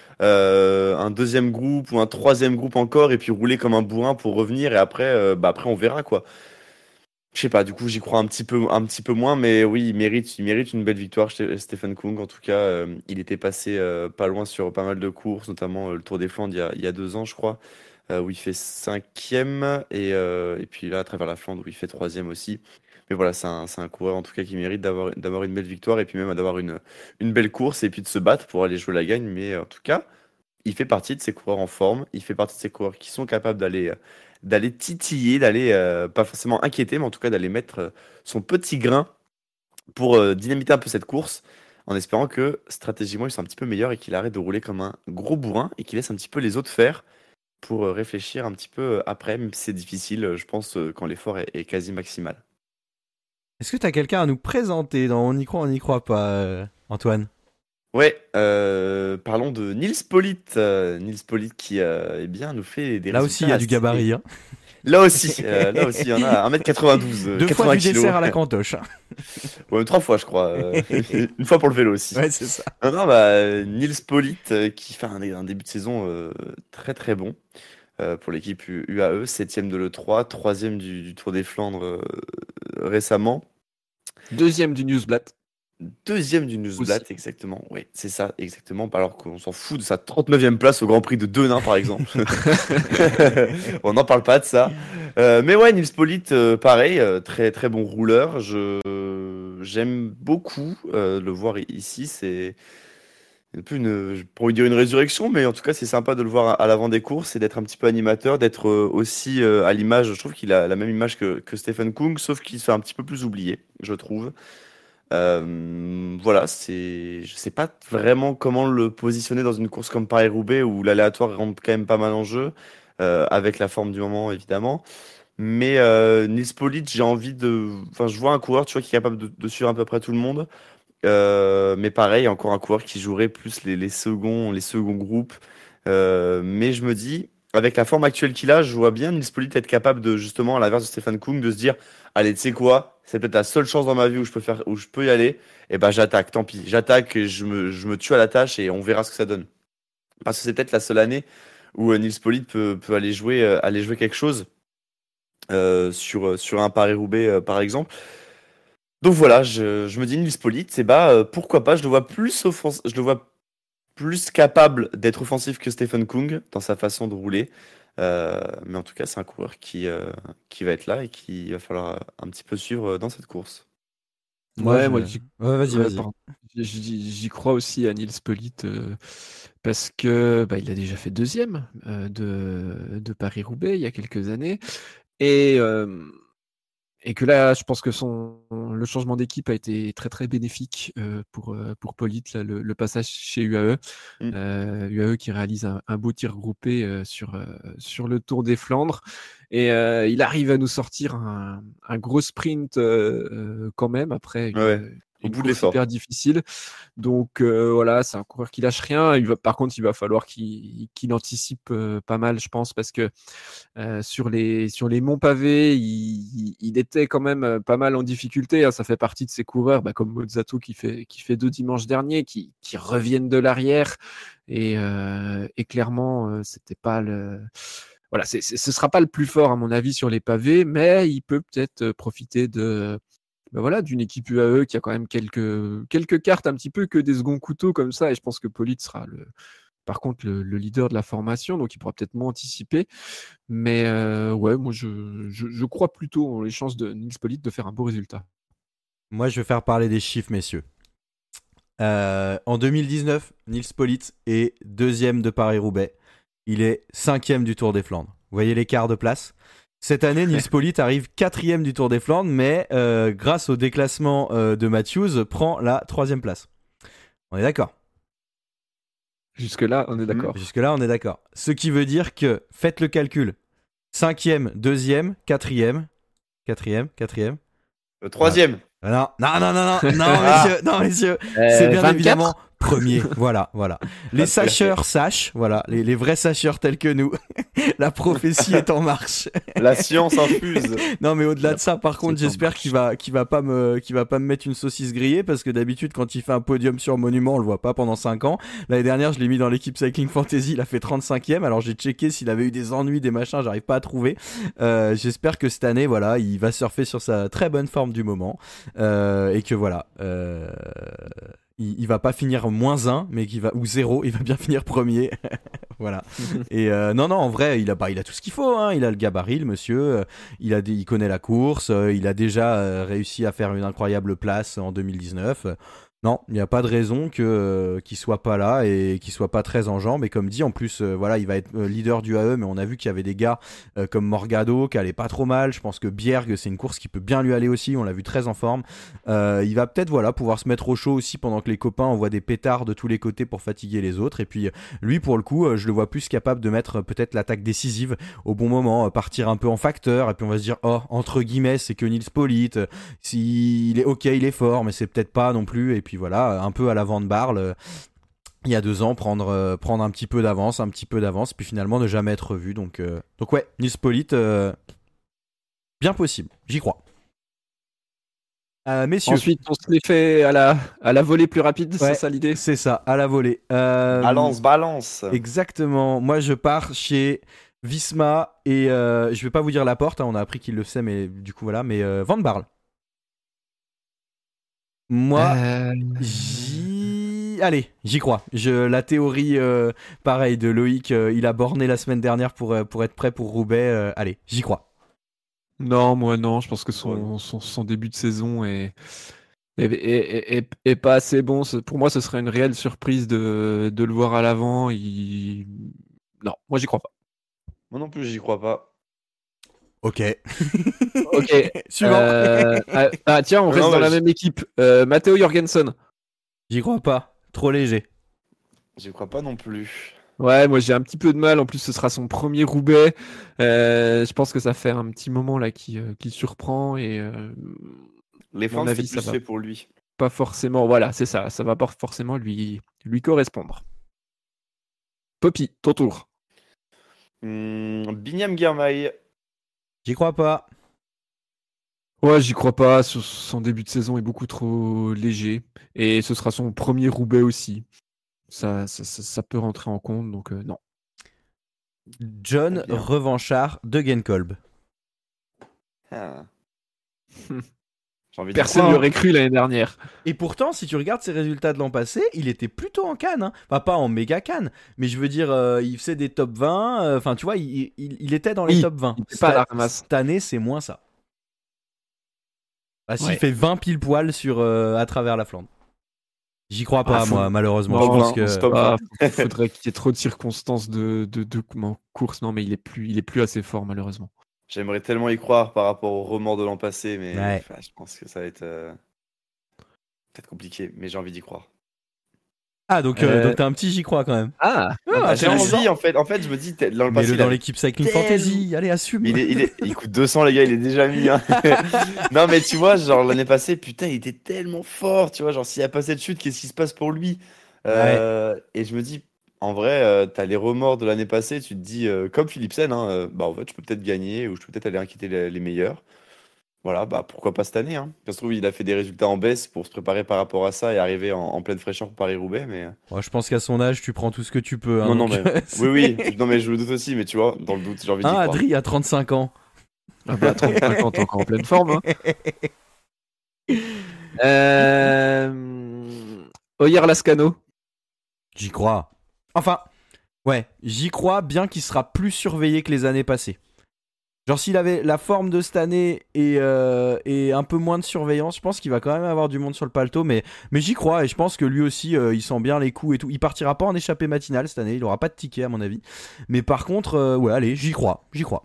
un deuxième groupe ou un troisième groupe encore, et puis rouler comme un bourrin pour revenir. Et après, après on verra quoi. Je sais pas, du coup, j'y crois un petit peu moins, mais oui, il mérite une belle victoire, Stephen Kung. En tout cas, il était passé pas loin sur pas mal de courses, notamment le Tour des Flandres il y a 2 ans, je crois, où il fait 5e, et puis là, à travers la Flandre, où il fait 3e aussi. Mais voilà, c'est un coureur en tout cas qui mérite d'avoir une belle victoire, et puis même d'avoir une belle course, et puis de se battre pour aller jouer la gagne. Mais en tout cas, il fait partie de ces coureurs en forme, il fait partie de ces coureurs qui sont capables d'aller titiller, d'aller pas forcément inquiéter, mais en tout cas d'aller mettre son petit grain pour dynamiter un peu cette course, en espérant que stratégiquement il soit un petit peu meilleur et qu'il arrête de rouler comme un gros bourrin et qu'il laisse un petit peu les autres faire pour réfléchir un petit peu après, même si c'est difficile, je pense, quand l'effort est quasi maximal. Est-ce que t'as quelqu'un à nous présenter dans On y croit, on n'y croit pas, Antoine? Ouais, parlons de Nils Politt. Nils Politt qui eh bien, nous fait des Là résultats aussi, il y a du assez. gabarit. Hein. Là aussi, il y en a 1m92, 2 fois 80 du dessert à kilos. la cantoche. Ouais, 3 fois, je crois. Une fois pour le vélo aussi. Ouais, c'est ça. Non, non, Nils Politt qui fait un début de saison très très bon pour l'équipe UAE, 7e de l'E3, 3e du Tour des Flandres récemment. 2e du Newsblatt. 2e du Newsblatt, Aussi. exactement. Oui, c'est ça, exactement. Alors qu'on s'en fout de sa 39e place au Grand Prix de Denain, par exemple. On n'en parle pas de ça. Mais ouais, Nils Politt, pareil, très très bon rouleur. J'aime beaucoup le voir ici. C'est un peu pour lui dire une résurrection, mais en tout cas, c'est sympa de le voir à l'avant des courses et d'être un petit peu animateur, d'être aussi à l'image. Je trouve qu'il a la même image que Stephen Kung, sauf qu'il se fait un petit peu plus oublier, je trouve. Voilà, je sais pas vraiment comment le positionner dans une course comme Paris-Roubaix où l'aléatoire rentre quand même pas mal en jeu, avec la forme du moment évidemment. Mais Nils Polic, j'ai envie de. Enfin, je vois un coureur, tu vois, qui est capable de suivre à peu près tout le monde. Mais pareil, encore un coureur qui jouerait plus les seconds groupes. Mais je me dis, avec la forme actuelle qu'il a, je vois bien Nils Polic être capable de, justement, à l'inverse de Stefan Kung, de se dire, allez, tu sais quoi, c'est peut-être la seule chance dans ma vie où je peux y aller. Et ben, j'attaque, tant pis. J'attaque et je me tue à la tâche et on verra ce que ça donne. Parce que c'est peut-être la seule année où Nils Polic peut aller jouer quelque chose sur un Paris-Roubaix, par exemple. Donc voilà, je me dis Nils Polic, c'est pourquoi pas, je le vois plus capable d'être offensif que Stephen Kung dans sa façon de rouler. Mais en tout cas, c'est un coureur qui va être là et qui va falloir un petit peu suivre dans cette course. Ouais, Vas-y. pardon. J'y crois aussi à Nils Polic parce que il a déjà fait deuxième de Paris-Roubaix il y a quelques années. Et que là, je pense que le changement d'équipe a été très très bénéfique pour Polic, là, le passage chez UAE. UAE qui réalise un beau tir groupé sur le Tour des Flandres. Et il arrive à nous sortir un gros sprint quand même après Au une bout de course l'effort. hyper difficile. Donc voilà, c'est un coureur qui lâche rien. Par contre, il va falloir qu'il anticipe pas mal, je pense, parce que sur les monts pavés, il était quand même pas mal en difficulté. Hein. Ça fait partie de ces coureurs, comme Mozzato qui fait 2 dimanches derniers, qui reviennent de l'arrière. Et clairement, c'était pas le. Voilà, ce sera pas le plus fort à mon avis sur les pavés, mais il peut peut-être profiter d'une équipe UAE qui a quand même quelques cartes un petit peu que des seconds couteaux comme ça. Et je pense que Polic sera par contre le leader de la formation, donc il pourra peut-être moins anticiper. Mais ouais, moi je crois plutôt en les chances de Nils Polic de faire un beau résultat. Moi, je vais faire parler des chiffres, messieurs. En 2019, Nils Polic est 2e de Paris-Roubaix. Il est 5e du Tour des Flandres. Vous voyez l'écart de place ? Cette année, Nils Polic arrive 4e du Tour des Flandres, mais grâce au déclassement de Matthews, prend la 3e place. On est d'accord ? Jusque-là, on est d'accord. Jusque-là, on est d'accord. Ce qui veut dire que, faites le calcul, 5e, 2e, 4e, 4e. 3e. Non, messieurs, c'est bien 24. évidemment premier. Voilà. Les sacheurs sachent, voilà, les vrais sacheurs tels que nous. La prophétie est en marche. La science infuse. Non, mais au-delà de ça, par contre, j'espère qu'il va pas me mettre une saucisse grillée parce que d'habitude, quand il fait un podium sur Monument, on le voit pas pendant 5 ans. L'année dernière, je l'ai mis dans l'équipe Cycling Fantasy, il a fait 35e. Alors, j'ai checké s'il avait eu des ennuis, des machins, j'arrive pas à trouver. J'espère que cette année, voilà, il va surfer sur sa très bonne forme du moment. Et que voilà, il va pas finir -1, mais ou 0, il va bien finir premier. Voilà. Et non, en vrai, il a tout ce qu'il faut. Hein. Il a le gabarit, le monsieur. Il connaît la course. Il a déjà réussi à faire une incroyable place en 2019. Non, il n'y a pas de raison qu'il soit pas là et qu'il soit pas très en jambes. Et comme dit, en plus, voilà, il va être leader du AE, mais on a vu qu'il y avait des gars comme Morgado qui allaient pas trop mal. Je pense que Bjerg, c'est une course qui peut bien lui aller aussi. On l'a vu très en forme. Il va peut-être pouvoir se mettre au chaud aussi pendant que les copains envoient des pétards de tous les côtés pour fatiguer les autres. Et puis lui, pour le coup, je le vois plus capable de mettre peut-être l'attaque décisive au bon moment, partir un peu en facteur. Et puis on va se dire, oh, entre guillemets, c'est que Nils Polic. S'il est ok, il est fort, mais c'est peut-être pas non plus. Et puis voilà, un peu à la Van Barle, il y a 2 ans, prendre un petit peu d'avance, puis finalement ne jamais être vu. Donc ouais, Nils Polic, bien possible, j'y crois. Messieurs. Ensuite, on se les fait à la volée plus rapide, ouais, c'est ça l'idée ? C'est ça, à la volée. Balance. Exactement. Moi, je pars chez Visma et je vais pas vous dire la porte, hein, on a appris qu'il le sait, mais du coup voilà, mais Van Barle. Moi, j'y crois. La théorie, pareil, de Loïc, il a borné la semaine dernière pour être prêt pour Roubaix. Allez, j'y crois. Non, moi non. Je pense que son début de saison est pas assez bon. Pour moi, ce serait une réelle surprise de le voir à l'avant. Non, moi j'y crois pas. Moi non plus, j'y crois pas. Ok. Suivant. Tiens, on reste dans la même équipe. Matteo Jorgensen. J'y crois pas. Trop léger. J'y crois pas non plus. Ouais, moi j'ai un petit peu de mal. En plus, ce sera son premier Roubaix. Je pense que ça fait un petit moment là qui surprend et Les à mon Flandres, c'est avis, ça plus va fait pour lui. pas forcément. Voilà, c'est ça. Ça va pas forcément lui correspondre. Poppy, ton tour. Binyam Girmay. J'y crois pas. Ouais, j'y crois pas. Son début de saison est beaucoup trop léger et ce sera son premier Roubaix aussi. Ça peut rentrer en compte, donc non. John Très bien. Revanchard de Genkolb. Ah. J'ai envie de Personne croire, n'y hein. aurait cru l'année dernière. Et pourtant, si tu regardes ses résultats de l'an passé, il était plutôt en Cannes. Hein. Enfin, pas en méga Cannes, mais je veux dire, il faisait des top 20. Enfin, tu vois, il était dans les Oui, top 20. il était pas à la ramasse. Cette année, c'est moins ça. Bah, s'il Ouais. fait 20 pile poil à travers la Flandre. J'y crois pas, faut- moi, malheureusement. Non, je pense non, que. stop. Faudrait qu'il y ait trop de circonstances de course. Non, mais il est plus assez fort, malheureusement. J'aimerais tellement y croire par rapport au remords de l'an passé, mais Ouais. enfin, je pense que ça va être peut-être compliqué, mais j'ai envie d'y croire. Ah, donc t'as un petit j'y crois quand même. Ah, Ah, j'ai intéressant. envie, en fait, je me dis, l'an passé, Mets-le il dans avait l'équipe Cycling tellement- Fantasy. Allez, assume. il coûte 200, les gars, il est déjà mis. Hein. Non, mais tu vois, genre l'année passée, putain, il était tellement fort, tu vois, genre s'il n'y a pas cette chute, qu'est-ce qui se passe pour lui? Et je me dis, en vrai, t'as les remords de l'année passée, tu te dis, comme Philipsen, hein, bah en fait, je peux peut-être gagner ou je peux peut-être aller inquiéter les meilleurs. Voilà, bah pourquoi pas cette année, hein. Ça se trouve, il a fait des résultats en baisse pour se préparer par rapport à ça et arriver en pleine fraîcheur pour Paris-Roubaix, mais. Bon, je pense qu'à son âge, tu prends tout ce que tu peux. Hein, Non, non, donc, mais. Oui, non, mais je le doute aussi, mais tu vois, dans le doute, j'ai envie d'y Hein, croire. Adri a 35 ans. ah bah 35 ans, t'es encore en pleine forme. Hein. Oyer Lascano. J'y crois. Enfin, ouais, j'y crois bien qu'il sera plus surveillé que les années passées. Genre s'il avait la forme de cette année et un peu moins de surveillance, je pense qu'il va quand même avoir du monde sur le paletot, mais j'y crois et je pense que lui aussi il sent bien les coups et tout. Il partira pas en échappée matinale cette année, il aura pas de ticket à mon avis. Mais par contre, ouais allez, j'y crois.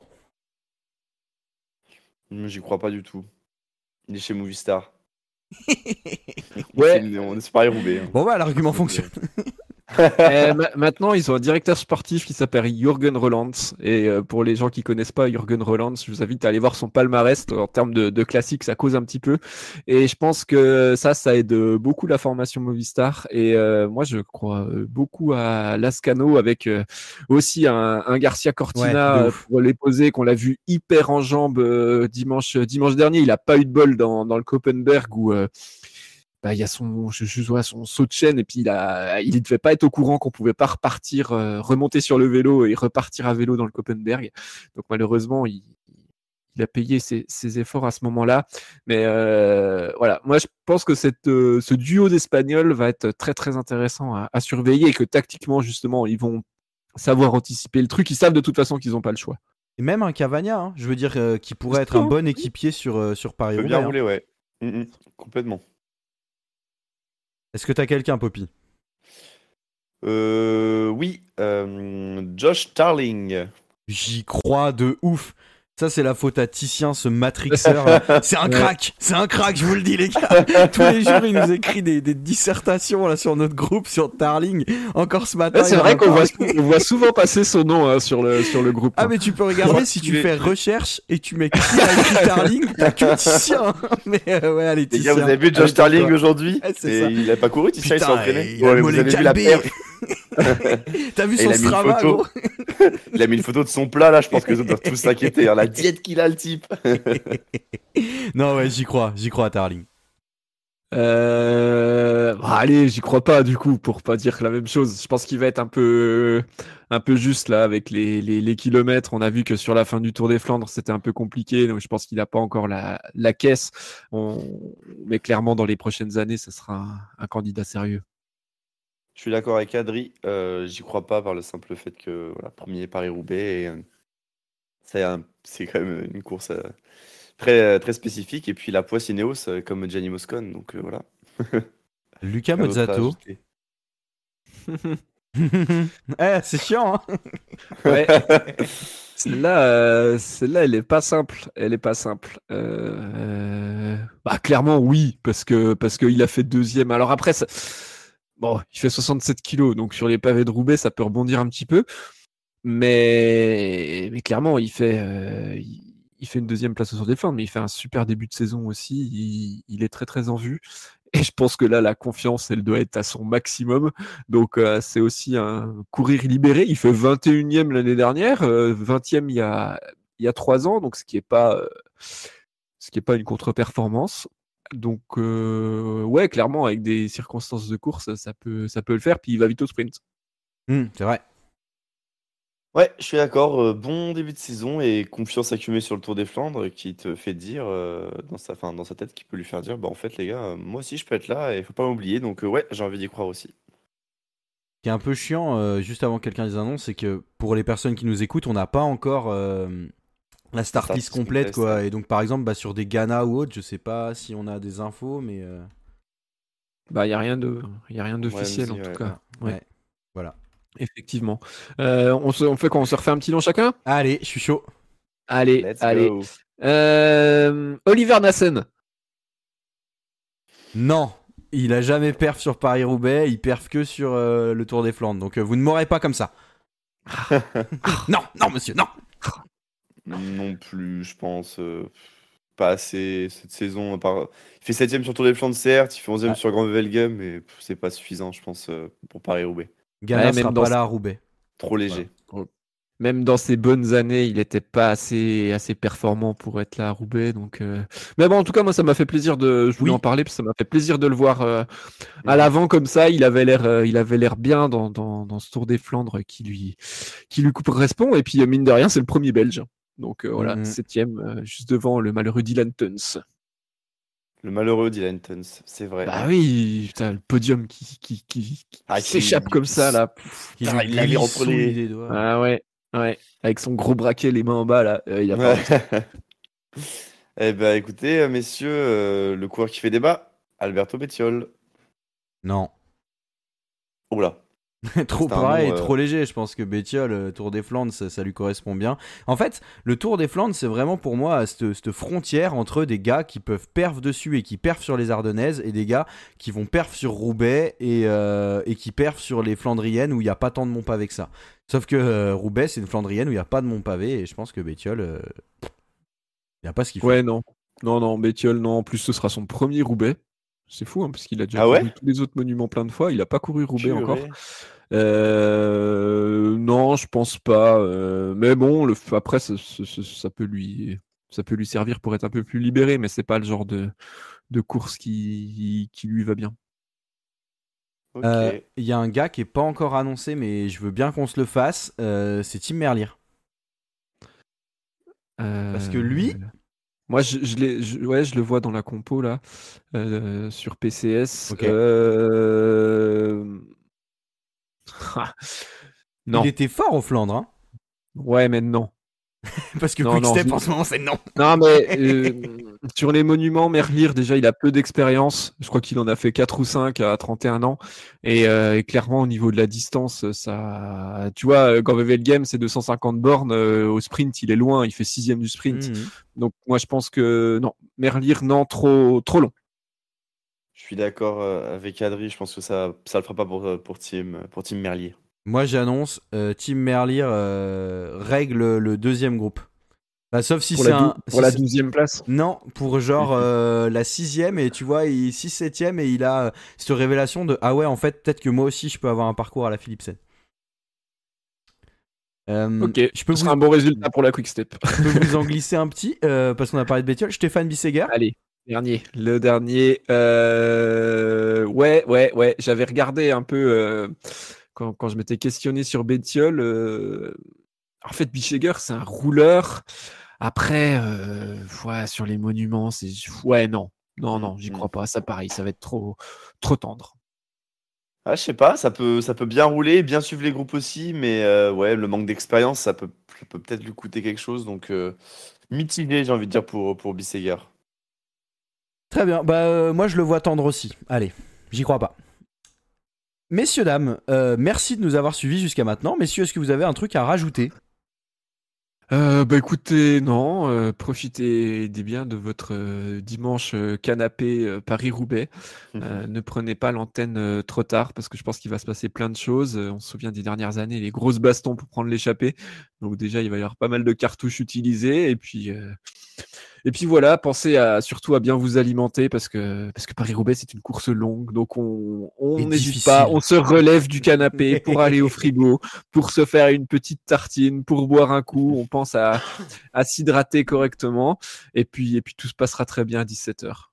J'y crois pas du tout. Il est chez Movistar. Ouais. On est sur Paris-Roubaix. Hein. Bon bah l'argument fonctionne. Maintenant, ils ont un directeur sportif qui s'appelle Jürgen Rolands. Et pour les gens qui connaissent pas Jürgen Rolands, je vous invite à aller voir son palmarès. En termes de classique, ça cause un petit peu. Et je pense que ça aide beaucoup la formation Movistar. Et moi, je crois beaucoup à Lascano avec aussi un Garcia Cortina Ouais, de ouf. pour les poser, qu'on l'a vu hyper en jambes dimanche dernier. Il a pas eu de bol dans le Koppenberg où il y a son saut de chaîne et puis il devait pas être au courant qu'on pouvait pas repartir, remonter sur le vélo et repartir à vélo dans le Koppenberg. Donc malheureusement, il a payé ses efforts à ce moment-là. Mais voilà, moi je pense que ce duo d'Espagnols va être très très intéressant à surveiller et que tactiquement justement ils vont savoir anticiper le truc. Ils savent de toute façon qu'ils n'ont pas le choix. Et même un Cavagna, hein, je veux dire, qui pourrait être un bon équipier sur Il peut Paris-Roubaix. bien Hein. rouler, ouais. Complètement. Est-ce que t'as quelqu'un, Poppy? Oui, Josh Tarling. J'y crois de ouf. Ça, c'est la faute à Titien, ce matrixeur. Là. C'est un crack, je vous le dis, les gars. Tous les jours, il nous écrit des dissertations là, sur notre groupe, sur Tarling. Encore ce matin. Ouais, c'est vrai qu'on voit souvent passer son nom hein, sur le groupe. Ah, mais tu peux regarder si tu fais recherche et tu mets qui a écrit Tarling, t'as que Titien. Mais ouais, allez, Les Titien. gars, vous avez vu Josh Tarling aujourd'hui? C'est ça. Il a pas couru, Titien, il s'est entraîné. Il a le vous mollet avez vu la galbé. perf. T'as vu Et son il a mis une Strava, photo. gros. Il a mis une photo de son plat là, je pense que les autres doivent tous s'inquiéter. Hein. La diète qu'il a, le type. Non, ouais, j'y crois à Tarling. Allez, j'y crois pas du coup pour pas dire la même chose. Je pense qu'il va être un peu juste là avec les kilomètres. On a vu que sur la fin du Tour des Flandres c'était un peu compliqué, donc je pense qu'il a pas encore la caisse. Mais clairement dans les prochaines années, ça sera un candidat sérieux. Je suis d'accord avec Adri. J'y crois pas par le simple fait que voilà, premier Paris-Roubaix, et, c'est quand même une course très, très spécifique. Et puis la poisse Ineos comme Gianni Moscon. Donc voilà. Lucas Rien d'autre à Mozzato. ajouter. C'est chiant, hein. Ouais. Celle-là, elle est pas simple. Clairement oui, parce que il a fait deuxième. Alors après, Bon, il fait 67 kilos, donc sur les pavés de Roubaix, ça peut rebondir un petit peu. Mais clairement, il fait une deuxième place au Tour des Flandres, mais il fait un super début de saison aussi. Il est très très en vue. Et je pense que là, la confiance, elle doit être à son maximum. Donc, c'est aussi un courir libéré. Il fait 21e l'année dernière, 20e il y a 3 ans, donc ce qui est pas une contre-performance. Donc, ouais, clairement, avec des circonstances de course, ça peut le faire. Puis il va vite au sprint. C'est vrai. Ouais, je suis d'accord. Bon début de saison et confiance accumulée sur le Tour des Flandres qui te fait dire dans sa tête, qui peut lui faire dire, bah en fait les gars, moi aussi je peux être là et faut pas m'oublier. Donc ouais, j'ai envie d'y croire aussi. Ce qui est un peu chiant, juste avant que quelqu'un les annonce, c'est que pour les personnes qui nous écoutent, on n'a pas encore la start list complète, quoi. Et donc par exemple, sur des Ghana ou autres, je sais pas si on a des infos, mais Bah, il y a rien d'officiel en tout cas. Ouais. Voilà. Effectivement. On fait quoi? On se refait un petit nom chacun? Allez, je suis chaud. Allez, Let's allez. go. Oliver Nassen. Non, il a jamais perf sur Paris-Roubaix, il perf que sur le Tour des Flandres. Donc vous ne m'aurez pas comme ça. Non, monsieur, non. Non plus, je pense. Pas assez cette saison. Il fait 7ème sur Tour des Flandres, certes. Il fait 11ème sur Grand Wevelgem, mais c'est pas suffisant, je pense, pour Paris-Roubaix. Ghana sera pas là à Roubaix. Trop léger. Voilà. Même dans ses bonnes années, il n'était pas assez performant pour être là à Roubaix. Donc, mais bon, en tout cas, moi, ça m'a fait plaisir je voulais en parler, parce que ça m'a fait plaisir de le voir à l'avant comme ça. Il avait l'air bien dans ce Tour des Flandres qui lui correspond. Et puis, mine de rien, c'est le premier Belge. Donc voilà, 7ème, juste devant le malheureux Dylan Teuns. Le malheureux Dylan Teuns, c'est vrai. Bah oui, putain, le podium qui s'échappe comme ça là. Il l'avait entre les doigts. Ah ouais, avec son gros braquet, les mains en bas là, il a pas. Eh ben écoutez, messieurs, le coureur qui fait débat, Alberto Bettiol. Non. Oula. Trop pareil et trop léger. Je pense que Bettiol, Tour des Flandres, ça lui correspond bien. En fait, le Tour des Flandres, c'est vraiment pour moi cette frontière entre des gars qui peuvent perf dessus et qui perfent sur les Ardennaises et des gars qui vont perf sur Roubaix et qui perfent sur les Flandriennes où il n'y a pas tant de mont pavé que ça. Sauf que Roubaix, c'est une Flandrienne où il n'y a pas de mont pavé et je pense que Bettiol, il n'y a pas ce qu'il faut. Ouais, non, Bettiol, non. En plus, ce sera son premier Roubaix. C'est fou, parce qu'il a déjà couru tous les autres monuments plein de fois. Il n'a pas couru Roubaix encore. Non, je pense pas. Mais bon, après, ça peut lui servir pour être un peu plus libéré, mais c'est pas le genre de course qui lui va bien. Il y a un gars qui est pas encore annoncé, mais je veux bien qu'on se le fasse. C'est Tim Merlier. Parce que lui. Moi, je le vois dans la compo là, sur PCS. Okay. Non. Il était fort au Flandre. Hein. Ouais, mais non. Parce que Quickstep en ce moment, c'est non. Non, mais sur les monuments, Merlier, déjà, il a peu d'expérience. Je crois qu'il en a fait 4 ou 5 à 31 ans. Et clairement, au niveau de la distance, ça. Tu vois, Grand Wevelgem, c'est 250 bornes. Au sprint, il est loin. Il fait 6ème du sprint. Donc, moi, je pense que non. Merlier, non, trop long. Je suis d'accord avec Adri. Je pense que ça le fera pas pour Tim Merlier. Moi, j'annonce, Tim Merlier règle le deuxième groupe. Bah, sauf si c'est pour la 12e place. Non, pour genre la 6ème, et tu vois, il 6-7ème, et il a cette révélation de ah ouais, en fait, peut-être que moi aussi je peux avoir un parcours à la Philipsen. Ok, ce sera un bon résultat pour la Quickstep. Je peux vous en glisser un petit, parce qu'on a parlé de Bettiol. Stéphane Bisseguer. Allez. Le dernier. Ouais. J'avais regardé un peu quand je m'étais questionné sur Bettiol. En fait, Bisseguer, c'est un rouleur. Après, sur les monuments, c'est. Ouais, non, j'y crois pas. Ça, pareil, ça va être trop tendre. Ah, je sais pas, ça peut bien rouler, bien suivre les groupes aussi, mais ouais, le manque d'expérience, ça peut peut-être lui coûter quelque chose. Donc, mitigé, j'ai envie de dire, pour Bisseguer. Très bien, moi je le vois tendre aussi. Allez, j'y crois pas. Messieurs, dames, merci de nous avoir suivis jusqu'à maintenant. Messieurs, est-ce que vous avez un truc à rajouter ? Écoutez, non, profitez des biens de votre dimanche canapé Paris-Roubaix. Ne prenez pas l'antenne trop tard parce que je pense qu'il va se passer plein de choses. On se souvient des dernières années, les grosses bastons pour prendre l'échappée. Donc déjà, il va y avoir pas mal de cartouches utilisées. Et puis voilà, pensez surtout à bien vous alimenter parce que Paris-Roubaix, c'est une course longue. Donc on Et n'hésite difficile. pas, on se relève du canapé pour aller au frigo, pour se faire une petite tartine, pour boire un coup. On pense à s'hydrater correctement. Et puis tout se passera très bien à 17h.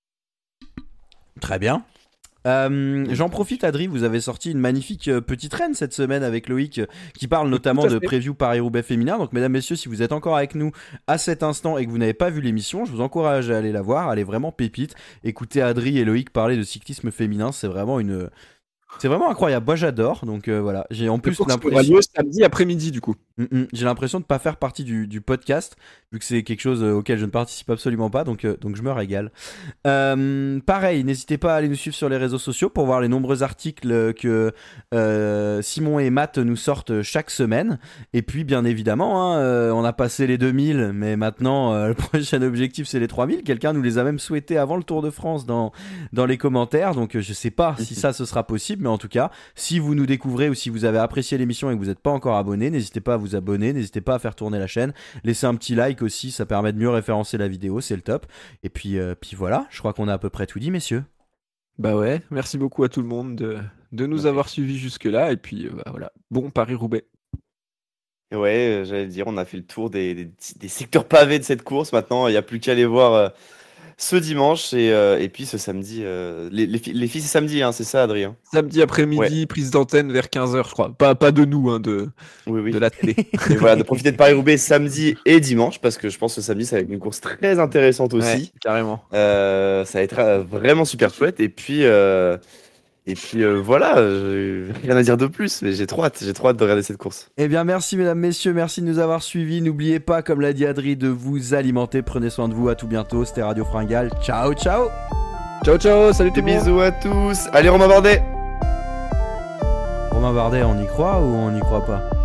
Très bien. J'en profite, Adri, vous avez sorti une magnifique petite reine cette semaine avec Loïc qui parle notamment Tout à de fait. preview Paris-Roubaix féminin. Donc, mesdames, messieurs, si vous êtes encore avec nous à cet instant et que vous n'avez pas vu l'émission, je vous encourage à aller la voir. Elle est vraiment pépite. Écoutez Adri et Loïc parler de cyclisme féminin, c'est vraiment incroyable. Moi, j'adore. Donc voilà, j'ai en La plus course aura l'impression. lieu samedi après-midi du coup. J'ai l'impression de ne pas faire partie du podcast, vu que c'est quelque chose auquel je ne participe absolument pas, donc je me régale. Pareil, n'hésitez pas à aller nous suivre sur les réseaux sociaux pour voir les nombreux articles que Simon et Matt nous sortent chaque semaine. Et puis, bien évidemment, on a passé les 2000, mais maintenant, le prochain objectif, c'est les 3000. Quelqu'un nous les a même souhaités avant le Tour de France dans les commentaires, donc je sais pas si ça, ce sera possible, mais en tout cas, si vous nous découvrez ou si vous avez apprécié l'émission et que vous n'êtes pas encore abonné, n'hésitez pas à vous abonner, n'hésitez pas à faire tourner la chaîne, laissez un petit like aussi, ça permet de mieux référencer la vidéo, c'est le top. Et puis voilà, je crois qu'on a à peu près tout dit, messieurs. Bah ouais, merci beaucoup à tout le monde de nous avoir suivis jusque-là. Et puis voilà, bon Paris-Roubaix. Ouais, j'allais dire, on a fait le tour des secteurs pavés de cette course. Maintenant, il n'y a plus qu'à aller voir ce dimanche et puis ce samedi. Les filles, c'est samedi, hein, c'est ça, Adrien? Samedi Ouais, après-midi, prise d'antenne vers 15h, je crois. Pas de nous, hein, de oui. la télé. Et voilà, de profiter de Paris-Roubaix samedi et dimanche, parce que je pense que samedi, ça va être une course très intéressante Ouais, aussi. carrément. Ça va être vraiment super chouette. Et puis voilà, j'ai rien à dire de plus, mais j'ai trop hâte de regarder cette course. Eh bien merci mesdames, messieurs, merci de nous avoir suivis. N'oubliez pas, comme l'a dit Adri, de vous alimenter. Prenez soin de vous, à tout bientôt. C'était Radio Fringale. Ciao, ciao. Ciao, ciao, salut tout Des le monde. bisous à tous. Allez, Romain Bardet! Romain Bardet, on y croit ou on n'y croit pas?